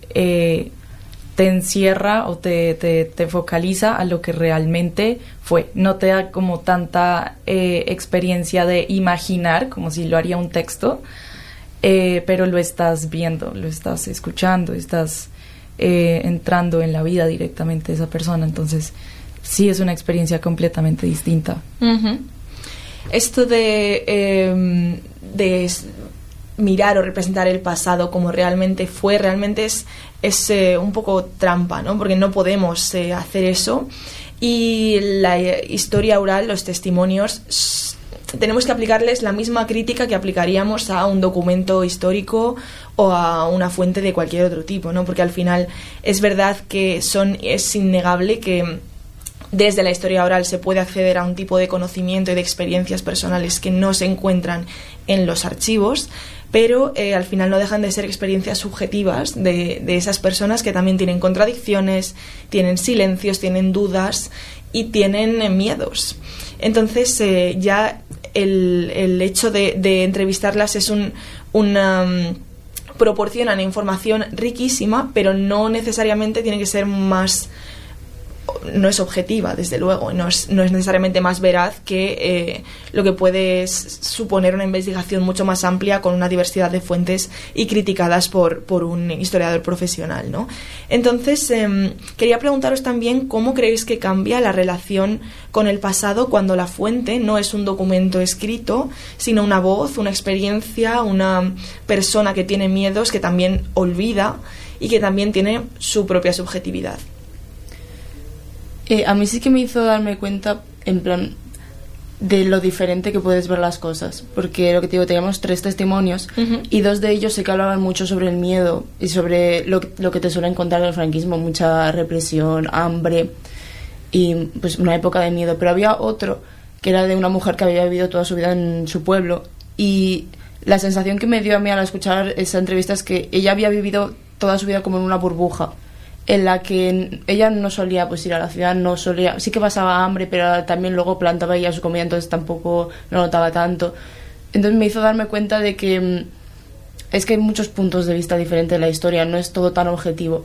te encierra o te focaliza a lo que realmente fue. No te da como tanta experiencia de imaginar, como si lo haría un texto, pero lo estás viendo, lo estás escuchando, estás entrando en la vida directamente de esa persona. Entonces, sí es una experiencia completamente distinta. Esto de mirar o representar el pasado como realmente fue, realmente es un poco trampa, ¿no? Porque no podemos hacer eso. Y la historia oral, los testimonios, tenemos que aplicarles la misma crítica que aplicaríamos a un documento histórico o a una fuente de cualquier otro tipo, ¿no? Porque al final es verdad que es innegable que desde la historia oral se puede acceder a un tipo de conocimiento y de experiencias personales que no se encuentran en los archivos, pero al final no dejan de ser experiencias subjetivas de esas personas que también tienen contradicciones, tienen silencios, tienen dudas y tienen miedos. Entonces ya el hecho de entrevistarlas es proporcionan información riquísima, pero no necesariamente tiene que ser más... No es objetiva, desde luego, no es necesariamente más veraz que lo que puede suponer una investigación mucho más amplia con una diversidad de fuentes y criticadas por un historiador profesional, ¿no? Entonces, quería preguntaros también cómo creéis que cambia la relación con el pasado cuando la fuente no es un documento escrito, sino una voz, una experiencia, una persona que tiene miedos, que también olvida y que también tiene su propia subjetividad. A mí sí que me hizo darme cuenta, en plan, de lo diferente que puedes ver las cosas. Porque lo que te digo, teníamos 3 testimonios y 2 de ellos sí que hablaban mucho sobre el miedo y sobre lo que te suelen contar del franquismo, mucha represión, hambre y pues una época de miedo. Pero había otro que era de una mujer que había vivido toda su vida en su pueblo y la sensación que me dio a mí al escuchar esa entrevista es que ella había vivido toda su vida como en una burbuja, en la que ella no solía pues ir a la ciudad, sí que pasaba hambre, pero también luego plantaba ella su comida, entonces tampoco lo notaba tanto. Entonces me hizo darme cuenta de que es que hay muchos puntos de vista diferentes de la historia, no es todo tan objetivo.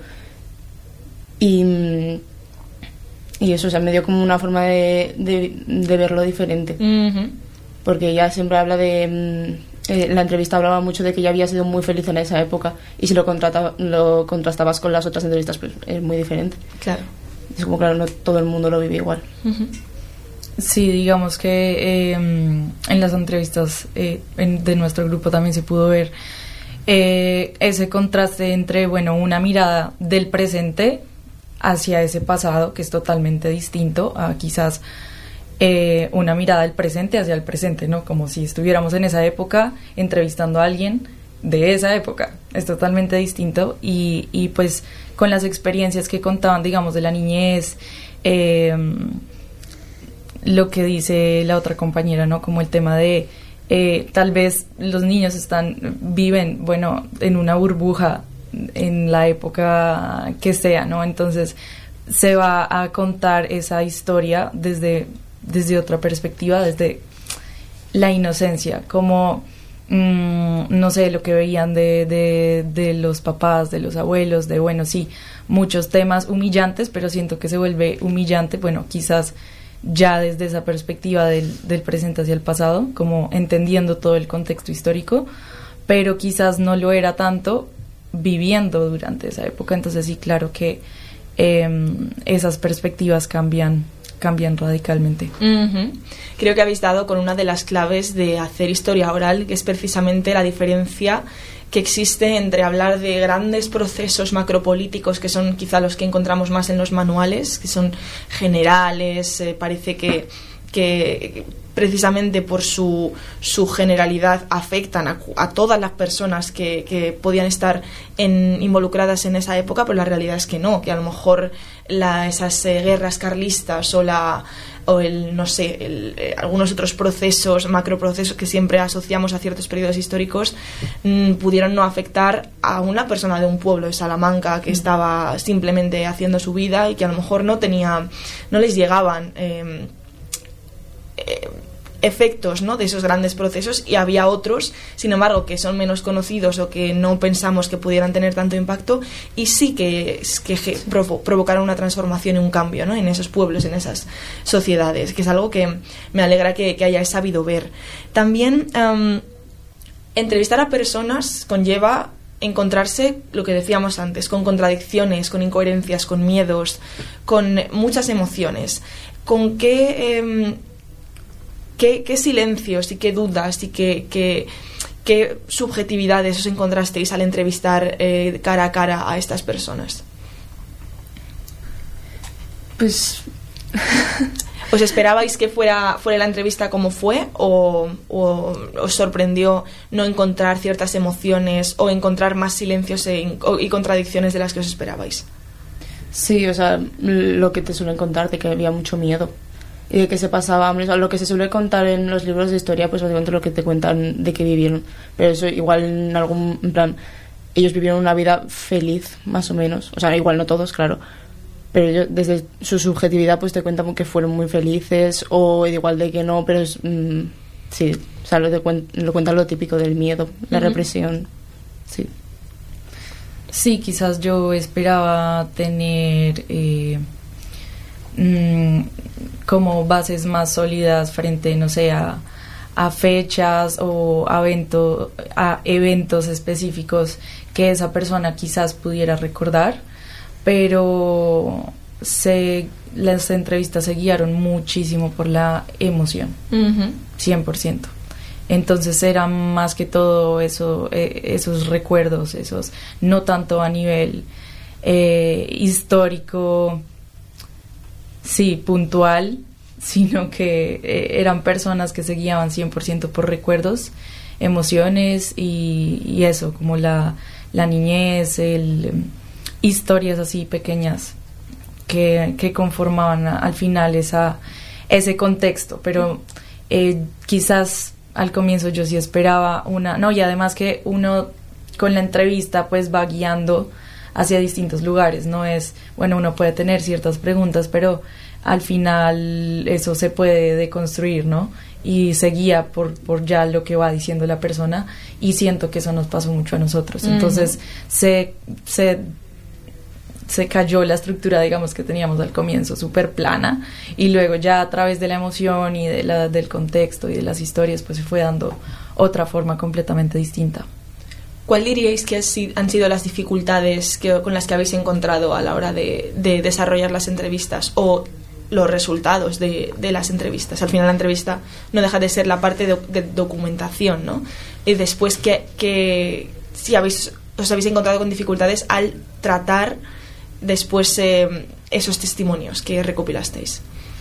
Y eso, o sea, me dio como una forma de verlo diferente. Porque ella siempre habla de... la entrevista hablaba mucho de que ella había sido muy feliz en esa época y si lo contrastabas con las otras entrevistas pues es muy diferente. Claro. Es como, claro, no todo el mundo lo vive igual. Sí, digamos que en las entrevistas de nuestro grupo también se pudo ver ese contraste entre, bueno, una mirada del presente hacia ese pasado que es totalmente distinto a quizás una mirada del presente hacia el presente, ¿no? Como si estuviéramos en esa época entrevistando a alguien de esa época. Es totalmente distinto y pues con las experiencias que contaban, digamos, de la niñez, lo que dice la otra compañera, ¿no? Como el tema de tal vez los niños viven, bueno, en una burbuja en la época que sea, ¿no? Entonces se va a contar esa historia desde otra perspectiva, desde la inocencia, como no sé, lo que veían de los papás, de los abuelos, de, bueno, sí, muchos temas humillantes, pero siento que se vuelve humillante, bueno, quizás ya desde esa perspectiva del presente hacia el pasado, como entendiendo todo el contexto histórico, pero quizás no lo era tanto viviendo durante esa época. Entonces sí, claro que esas perspectivas cambian radicalmente. Creo que habéis dado con una de las claves de hacer historia oral, que es precisamente la diferencia que existe entre hablar de grandes procesos macropolíticos, que son quizá los que encontramos más en los manuales, que son generales, parece que precisamente por su generalidad afectan a todas las personas que podían estar involucradas en esa época, pero la realidad es que no, que a lo mejor esas guerras carlistas algunos otros procesos, macroprocesos que siempre asociamos a ciertos periodos históricos, pudieron no afectar a una persona de un pueblo de Salamanca que estaba simplemente haciendo su vida y que a lo mejor no les llegaban efectos, ¿no?, de esos grandes procesos, y había otros, sin embargo, que son menos conocidos o que no pensamos que pudieran tener tanto impacto, y sí que provocaron una transformación y un cambio, ¿no?, en esos pueblos, en esas sociedades, que es algo que me alegra que hayáis sabido ver. También entrevistar a personas conlleva encontrarse, lo que decíamos antes, con contradicciones, con incoherencias, con miedos, con muchas emociones. ¿Con qué silencios y qué dudas y qué subjetividades os encontrasteis al entrevistar cara a cara a estas personas? Pues ¿os esperabais que fuera la entrevista como fue o os sorprendió no encontrar ciertas emociones o encontrar más silencios y contradicciones de las que os esperabais? Sí, o sea, lo que te suelen contar, de que había mucho miedo y de que se pasaba hambre, o sea, lo que se suele contar en los libros de historia, pues básicamente lo que te cuentan de que vivieron, pero eso igual en plan, ellos vivieron una vida feliz, más o menos, o sea, igual no todos, claro, pero ellos, desde su subjetividad, pues te cuentan que fueron muy felices, o igual de que no, pero sí, o sea, lo cuentan lo típico del miedo, la represión, sí. Sí, quizás yo esperaba tener como bases más sólidas frente, no sé, a fechas o a eventos específicos que esa persona quizás pudiera recordar, pero las entrevistas se guiaron muchísimo por la emoción, 100%. Entonces era más que todo esos recuerdos, no tanto a nivel histórico, sí, puntual, sino que eran personas que se guiaban 100% por recuerdos, emociones y eso, como la niñez, historias así pequeñas que conformaban al final ese contexto, pero quizás al comienzo yo sí esperaba y además que uno con la entrevista pues va guiando hacia distintos lugares, no es, bueno, uno puede tener ciertas preguntas, pero al final eso se puede deconstruir, ¿no? Y se guía por ya lo que va diciendo la persona, y siento que eso nos pasó mucho a nosotros. Entonces se cayó la estructura, digamos, que teníamos al comienzo, súper plana, y luego ya a través de la emoción y del contexto y de las historias, pues se fue dando otra forma completamente distinta. ¿Cuál diríais que han sido las dificultades con las que habéis encontrado a la hora de desarrollar las entrevistas o los resultados de las entrevistas? Al final la entrevista no deja de ser la parte de documentación, ¿no? Y después si os habéis encontrado con dificultades al tratar después esos testimonios que recopilasteis.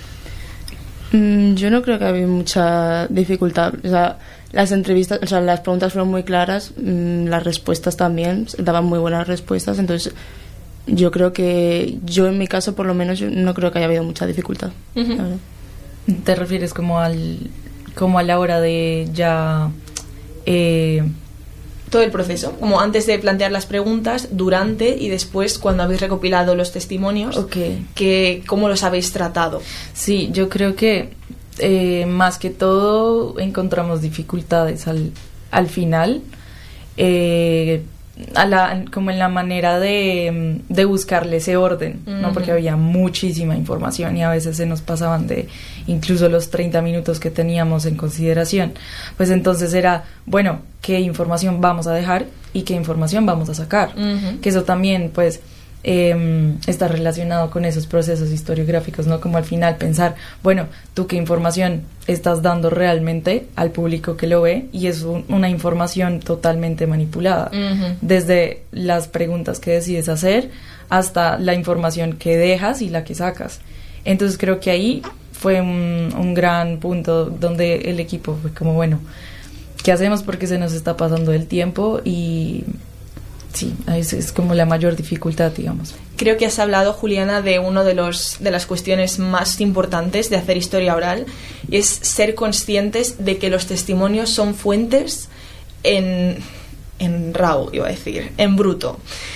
Yo no creo que había mucha dificultad. O sea, las entrevistas, o sea, las preguntas fueron muy claras, las respuestas también, daban muy buenas respuestas, entonces yo creo que yo en mi caso por lo menos yo no creo que haya habido mucha dificultad. ¿Te refieres como a la hora de ya todo el proceso, como antes de plantear las preguntas, durante y después cuando habéis recopilado los testimonios, ¿cómo los habéis tratado? Sí, yo creo que más que todo encontramos dificultades al final, como en la manera de buscarle ese orden, ¿no? Porque había muchísima información y a veces se nos pasaban de incluso los 30 minutos que teníamos en consideración. Pues entonces era, bueno, ¿qué información vamos a dejar y qué información vamos a sacar? Que eso también, pues, está relacionado con esos procesos historiográficos, ¿no? Como al final pensar, bueno, tú qué información estás dando realmente al público que lo ve, y es una información totalmente manipulada, desde las preguntas que decides hacer hasta la información que dejas y la que sacas. Entonces creo que ahí fue un gran punto donde el equipo fue como, bueno, ¿qué hacemos? Porque se nos está pasando el tiempo y sí, es como la mayor dificultad, digamos. Creo que has hablado, Juliana, de uno de las cuestiones más importantes de hacer historia oral, y es ser conscientes de que los testimonios son fuentes en RAW, iba a decir, en bruto.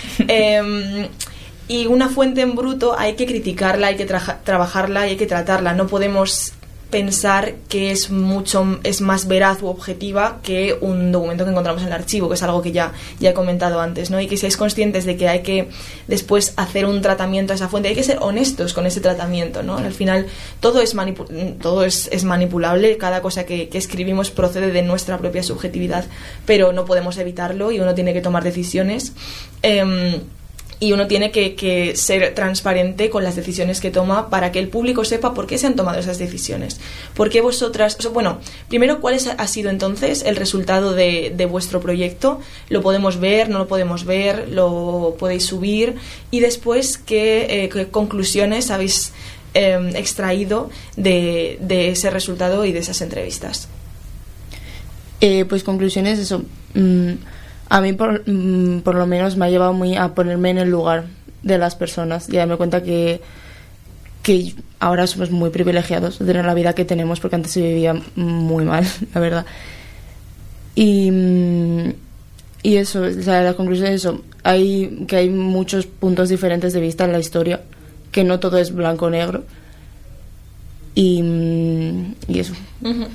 Y una fuente en bruto hay que criticarla, hay que trabajarla y hay que tratarla. No podemos pensar que es más veraz u objetiva que un documento que encontramos en el archivo, que es algo que ya he comentado antes, ¿no? Y que seáis conscientes de que hay que después hacer un tratamiento a esa fuente, hay que ser honestos con ese tratamiento, ¿no? Al final todo es manipulable, cada cosa que escribimos procede de nuestra propia subjetividad, pero no podemos evitarlo y uno tiene que tomar decisiones. Y uno tiene que ser transparente con las decisiones que toma para que el público sepa por qué se han tomado esas decisiones. ¿Por qué vosotras...? Bueno, primero, ¿cuál ha sido entonces el resultado de vuestro proyecto? ¿Lo podemos ver? ¿No lo podemos ver? ¿Lo podéis subir? Y después, ¿qué conclusiones habéis extraído de ese resultado y de esas entrevistas? Pues conclusiones, eso... A mí, por lo menos, me ha llevado muy a ponerme en el lugar de las personas y a darme cuenta que ahora somos muy privilegiados de tener la vida que tenemos, porque antes se vivía muy mal, la verdad. Y eso, o sea, la conclusión es eso, que hay muchos puntos diferentes de vista en la historia, que no todo es blanco o negro. Y eso. Uh-huh.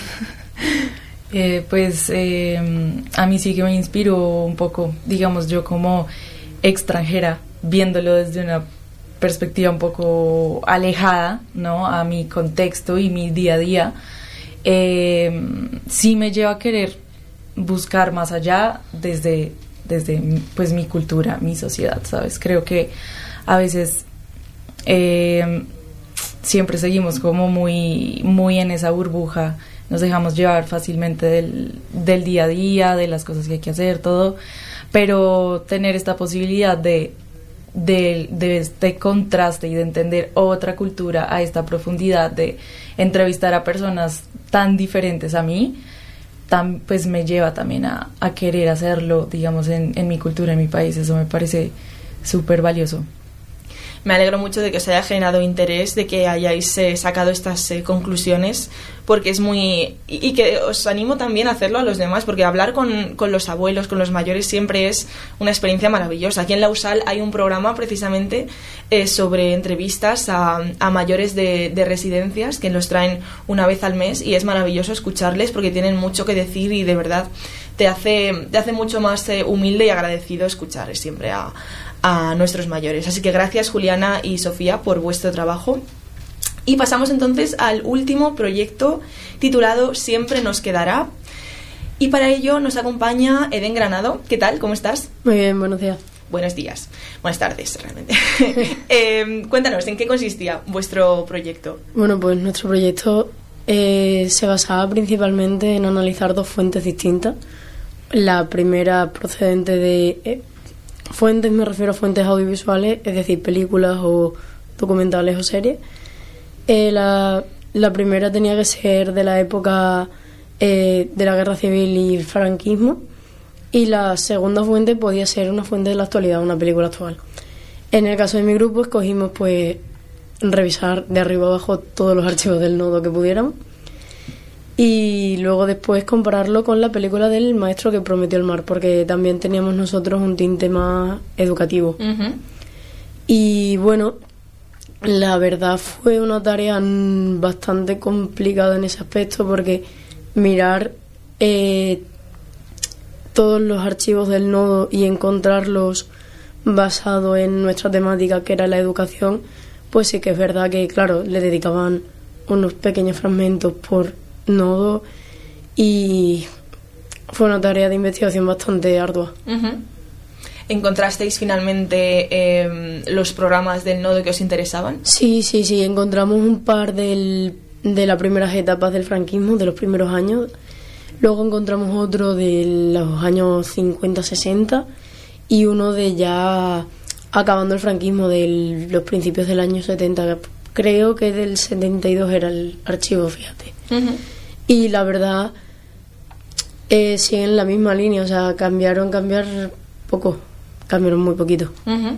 A mí sí que me inspiró un poco, digamos, yo como extranjera, viéndolo desde una perspectiva un poco alejada, ¿no?, a mi contexto y mi día a día, sí me lleva a querer buscar más allá desde pues mi cultura, mi sociedad, ¿sabes? Creo que a veces siempre seguimos como muy, muy en esa burbuja. Nos dejamos llevar fácilmente del día a día, de las cosas que hay que hacer, todo, pero tener esta posibilidad de este contraste y de entender otra cultura a esta profundidad, de entrevistar a personas tan diferentes a mí, pues me lleva también a querer hacerlo, digamos, en mi cultura, en mi país. Eso me parece súper valioso. Me alegro mucho de que os haya generado interés, de que hayáis sacado estas conclusiones, porque es muy... Y que os animo también a hacerlo a los demás, porque hablar con los abuelos, con los mayores, siempre es una experiencia maravillosa. Aquí en la USAL hay un programa precisamente sobre entrevistas a mayores de residencias, que los traen una vez al mes, y es maravilloso escucharles porque tienen mucho que decir y de verdad te hace mucho más humilde y agradecido escuchar siempre a nuestros mayores. Así que gracias, Juliana y Sofía, por vuestro trabajo. Y pasamos entonces al último proyecto, titulado Siempre nos quedará. Y para ello nos acompaña Eden Granado. ¿Qué tal? ¿Cómo estás? Muy bien, buenos días. Buenos días. Buenas tardes, realmente. Cuéntanos, ¿en qué consistía vuestro proyecto? Bueno, pues nuestro proyecto se basaba principalmente en analizar dos fuentes distintas. La primera procedente de... fuentes, me refiero a fuentes audiovisuales, es decir, películas o documentales o series. La primera tenía que ser de la época de la Guerra Civil y franquismo, y la segunda fuente podía ser una fuente de la actualidad, una película actual. En el caso de mi grupo escogimos pues revisar de arriba abajo todos los archivos del nodo que pudiéramos, y luego después compararlo con la película del Maestro que prometió el mar, porque también teníamos nosotros un tinte más educativo. Uh-huh. Y bueno, la verdad fue una tarea bastante complicada en ese aspecto, porque mirar todos los archivos del nodo y encontrarlos basado en nuestra temática, que era la educación, pues sí que es verdad que, claro, le dedicaban unos pequeños fragmentos por nodo y fue una tarea de investigación bastante ardua. ¿Encontrasteis finalmente los programas del nodo que os interesaban? Sí, encontramos un par de las primeras etapas del franquismo, de los primeros años. Luego encontramos otro de los años 50-60 y uno de ya acabando el franquismo, de los principios del año 70. Creo que del 72 era el archivo, fíjate. Y la verdad, siguen la misma línea, o sea, cambiaron muy poquito.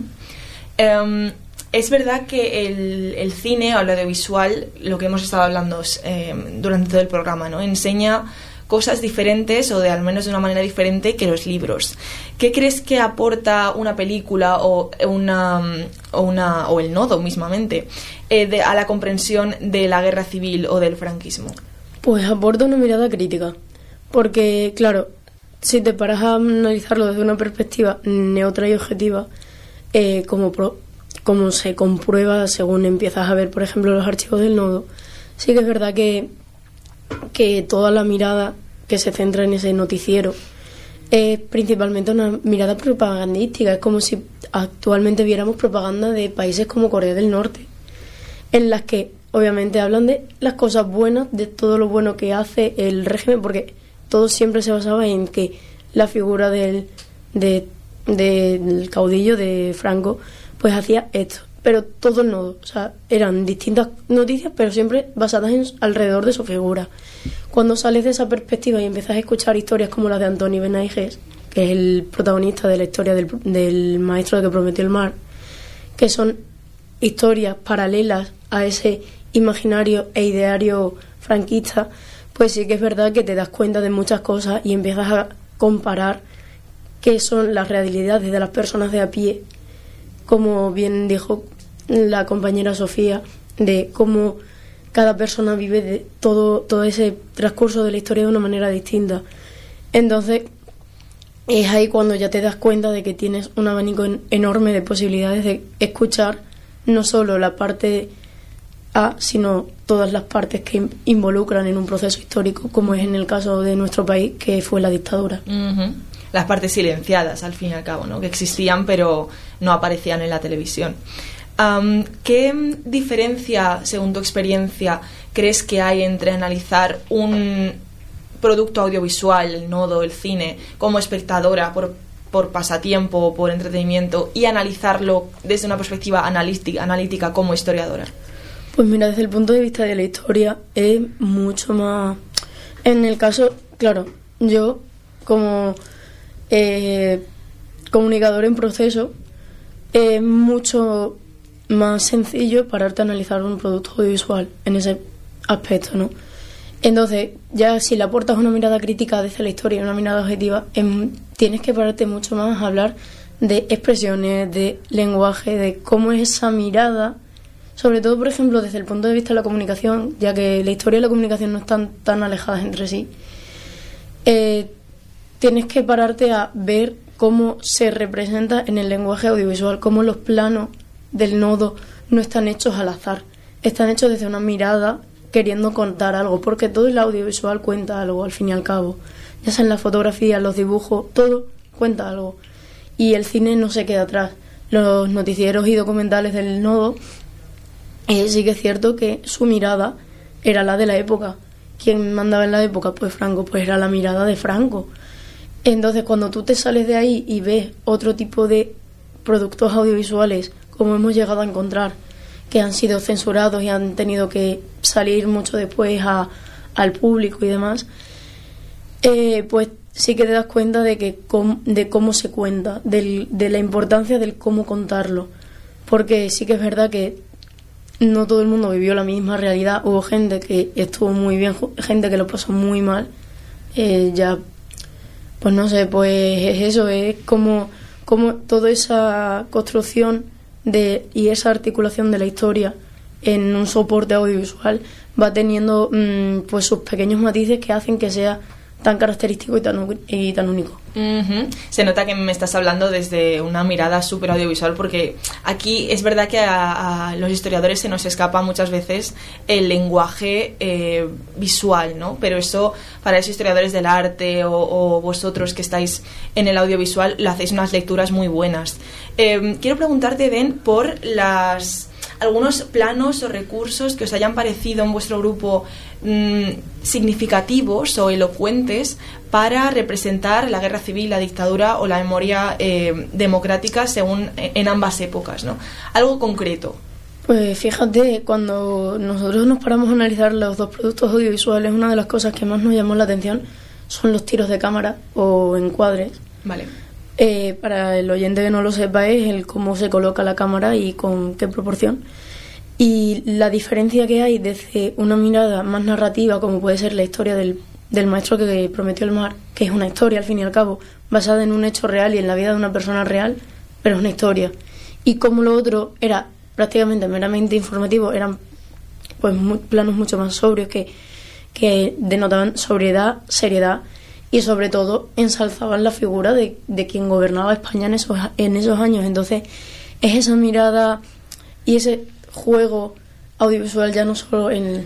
Es verdad que el cine o el audiovisual, lo que hemos estado hablando durante todo el programa, ¿no?, enseña cosas diferentes, o al menos de una manera diferente, que los libros. ¿Qué crees que aporta una película o el nodo mismamente a la comprensión de la guerra civil o del franquismo? Pues aporta una mirada crítica, porque claro, si te paras a analizarlo desde una perspectiva neutra y objetiva, como se comprueba según empiezas a ver, por ejemplo, los archivos del nodo, sí que es verdad que toda la mirada que se centra en ese noticiero es principalmente una mirada propagandística. Es como si actualmente viéramos propaganda de países como Corea del Norte, en las que obviamente hablan de las cosas buenas, de todo lo bueno que hace el régimen, porque todo siempre se basaba en que la figura del caudillo de Franco pues hacía esto, pero todo el nodo, o sea, eran distintas noticias, pero siempre basadas alrededor de su figura. Cuando sales de esa perspectiva y empiezas a escuchar historias como las de Antoni Benaiges, que es el protagonista de la historia del maestro que prometió el mar, que son historias paralelas a ese imaginario e ideario franquista, pues sí que es verdad que te das cuenta de muchas cosas y empiezas a comparar qué son las realidades de las personas de a pie, como bien dijo la compañera Sofía, de cómo cada persona vive de todo ese transcurso de la historia de una manera distinta. Entonces es ahí cuando ya te das cuenta de que tienes un abanico enorme de posibilidades de escuchar no solo la parte A, sino todas las partes que involucran en un proceso histórico, como es en el caso de nuestro país, que fue la dictadura. Las partes silenciadas, al fin y al cabo, ¿no?, que existían pero no aparecían en la televisión. ¿Qué diferencia, según tu experiencia, crees que hay entre analizar un producto audiovisual, el nodo, el cine, como espectadora por pasatiempo o por entretenimiento, y analizarlo desde una perspectiva analítica como historiadora? Pues mira, desde el punto de vista de la historia es mucho más... En el caso, claro, yo como comunicador en proceso, es mucho más sencillo pararte a analizar un producto audiovisual en ese aspecto, ¿no? Entonces, ya si le aportas una mirada crítica desde la historia, una mirada objetiva, tienes que pararte mucho más a hablar de expresiones, de lenguaje, de cómo es esa mirada, sobre todo, por ejemplo, desde el punto de vista de la comunicación, ya que la historia y la comunicación no están tan alejadas entre sí. Tienes que pararte a ver cómo se representa en el lenguaje audiovisual, cómo los planos del nodo no están hechos al azar, están hechos desde una mirada queriendo contar algo, porque todo el audiovisual cuenta algo al fin y al cabo, ya sea en la fotografía, los dibujos, todo cuenta algo, y el cine no se queda atrás. Los noticieros y documentales del nodo, sí que es cierto que su mirada era la de la época. ¿Quién mandaba en la época? Pues Franco, pues era la mirada de Franco. Entonces, cuando tú te sales de ahí y ves otro tipo de productos audiovisuales, como hemos llegado a encontrar, que han sido censurados y han tenido que salir mucho después al público y demás, pues sí que te das cuenta de cómo se cuenta, de la importancia del cómo contarlo. Porque sí que es verdad que no todo el mundo vivió la misma realidad. Hubo gente que estuvo muy bien, gente que lo pasó muy mal. Pues no sé, pues es eso, es como toda esa construcción y esa articulación de la historia en un soporte audiovisual va teniendo pues sus pequeños matices que hacen que sea tan característico y tan único. Se nota que me estás hablando desde una mirada súper audiovisual, porque aquí es verdad que a los historiadores se nos escapa muchas veces el lenguaje visual, ¿no? Pero eso, para esos historiadores del arte o vosotros que estáis en el audiovisual, lo hacéis unas lecturas muy buenas. Quiero preguntarte, Ben, por algunos planos o recursos que os hayan parecido en vuestro grupo significativos o elocuentes para representar la guerra civil, la dictadura o la memoria democrática en ambas épocas, ¿no? Algo concreto. Pues fíjate, cuando nosotros nos paramos a analizar los dos productos audiovisuales, una de las cosas que más nos llamó la atención son los tiros de cámara o encuadres. Vale. Para el oyente que no lo sepa, es el cómo se coloca la cámara y con qué proporción. Y la diferencia que hay desde una mirada más narrativa, como puede ser la historia del maestro que prometió el mar, que es una historia al fin y al cabo basada en un hecho real y en la vida de una persona real, pero es una historia. Y como lo otro era prácticamente meramente informativo, eran pues planos mucho más sobrios que denotaban sobriedad, seriedad, y sobre todo ensalzaban la figura de quien gobernaba España en esos años. Entonces es esa mirada y ese juego audiovisual, ya no solo en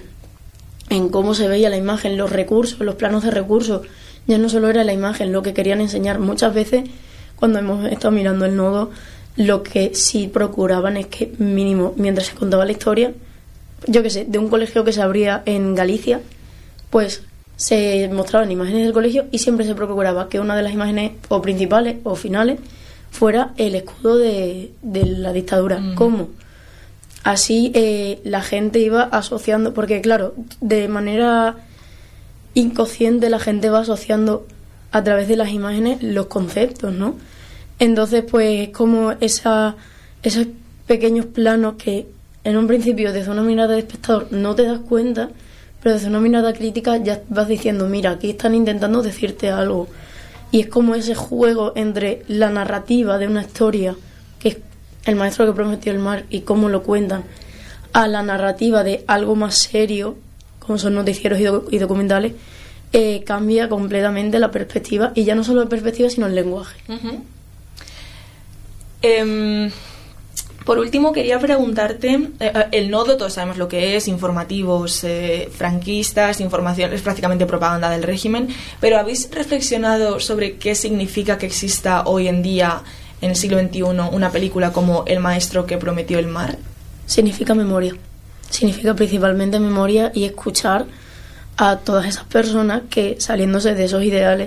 cómo se veía la imagen, los recursos, los planos de recursos, ya no solo era la imagen lo que querían enseñar. Muchas veces cuando hemos estado mirando el nodo, lo que sí procuraban es que mínimo, mientras se contaba la historia, yo qué sé, de un colegio que se abría en Galicia, pues se mostraban imágenes del colegio y siempre se procuraba que una de las imágenes o principales o finales fuera el escudo de la dictadura. ¿Cómo? Así la gente iba asociando, porque claro, de manera inconsciente la gente va asociando a través de las imágenes los conceptos, ¿no? Entonces, pues como esos pequeños planos que en un principio desde una mirada de espectador no te das cuenta, pero desde una mirada crítica ya vas diciendo, mira, aquí están intentando decirte algo. Y es como ese juego entre la narrativa de una historia, que es el maestro que prometió el mar y cómo lo cuentan, a la narrativa de algo más serio, como son noticieros y documentales, cambia completamente la perspectiva, y ya no solo la perspectiva, sino el lenguaje. Por último, quería preguntarte, el nodo, todos sabemos lo que es, informativos franquistas, información, es prácticamente propaganda del régimen, pero ¿habéis reflexionado sobre qué significa que exista hoy en día, en el siglo XXI, una película como El maestro que prometió el mar? Significa memoria. Significa principalmente memoria y escuchar a todas esas personas que, saliéndose de esos ideales,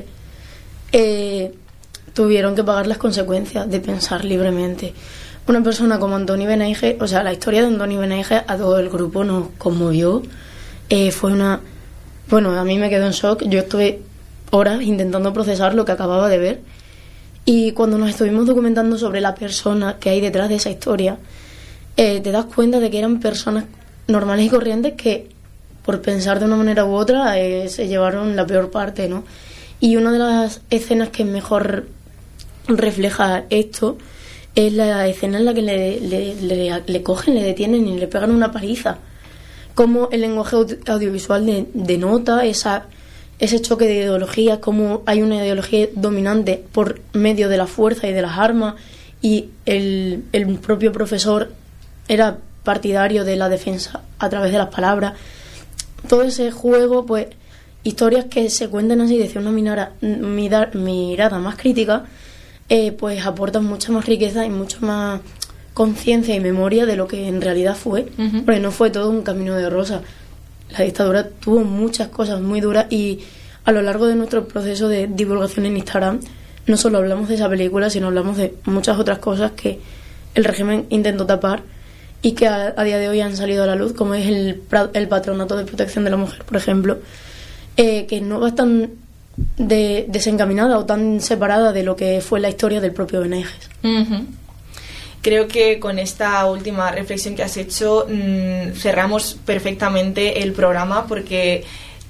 tuvieron que pagar las consecuencias de pensar libremente. Una persona como Antoni Benaige, o sea, la historia de Antoni Benaige a todo el grupo nos conmovió. Fue una... Bueno, a mí me quedó en shock. Yo estuve horas intentando procesar lo que acababa de ver. Y cuando nos estuvimos documentando sobre la persona que hay detrás de esa historia, te das cuenta de que eran personas normales y corrientes que, por pensar de una manera u otra, se llevaron la peor parte, ¿no? Y una de las escenas que mejor refleja esto es la escena en la que le cogen, le detienen y le pegan una paliza. Cómo el lenguaje audiovisual denota ese choque de ideologías, cómo hay una ideología dominante por medio de la fuerza y de las armas, y el propio profesor era partidario de la defensa a través de las palabras. Todo ese juego, pues, historias que se cuentan así desde una mirada más crítica, pues aportan mucha más riqueza y mucha más conciencia y memoria de lo que en realidad fue, porque no fue todo un camino de rosa. La dictadura tuvo muchas cosas muy duras, y a lo largo de nuestro proceso de divulgación en Instagram no solo hablamos de esa película, sino hablamos de muchas otras cosas que el régimen intentó tapar y que a día de hoy han salido a la luz, como es el Patronato de Protección de la Mujer, por ejemplo, que no va tan desencaminada o tan separada de lo que fue la historia del propio Beneiges. Creo que con esta última reflexión que has hecho cerramos perfectamente el programa, porque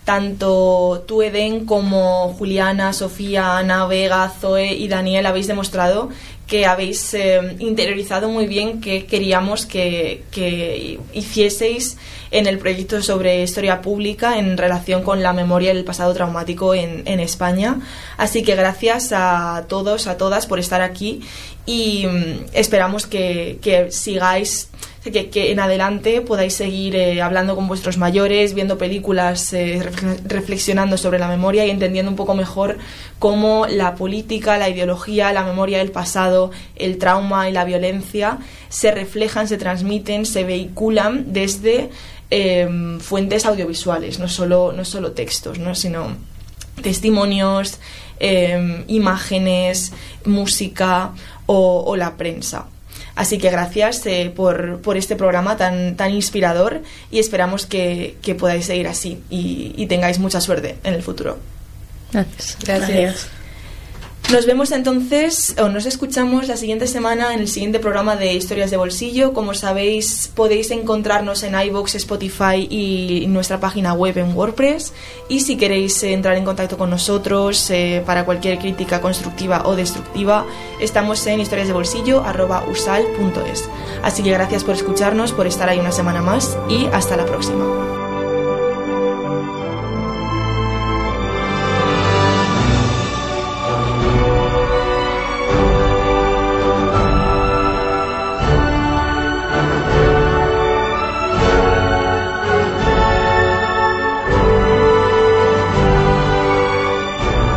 tanto tú, Eden, como Juliana, Sofía, Ana, Vega, Zoe y Daniel habéis demostrado que habéis interiorizado muy bien qué queríamos que hicieseis en el proyecto sobre historia pública en relación con la memoria y el pasado traumático en España. Así que gracias a todos, a todas por estar aquí, y esperamos que sigáis, que en adelante podáis seguir hablando con vuestros mayores, viendo películas, reflexionando sobre la memoria y entendiendo un poco mejor cómo la política, la ideología, la memoria del pasado, el trauma y la violencia se reflejan, se transmiten, se vehiculan desde fuentes audiovisuales, no solo textos, ¿no? Sino testimonios, imágenes, música o la prensa. Así que gracias por este programa tan inspirador, y esperamos que podáis seguir así y tengáis mucha suerte en el futuro. Gracias. Nos vemos entonces, o nos escuchamos la siguiente semana en el siguiente programa de Historias de Bolsillo. Como sabéis, podéis encontrarnos en iVoox, Spotify y nuestra página web en WordPress. Y si queréis entrar en contacto con nosotros para cualquier crítica constructiva o destructiva, estamos en historiasdebolsillo@usal.es. Así que gracias por escucharnos, por estar ahí una semana más, y hasta la próxima.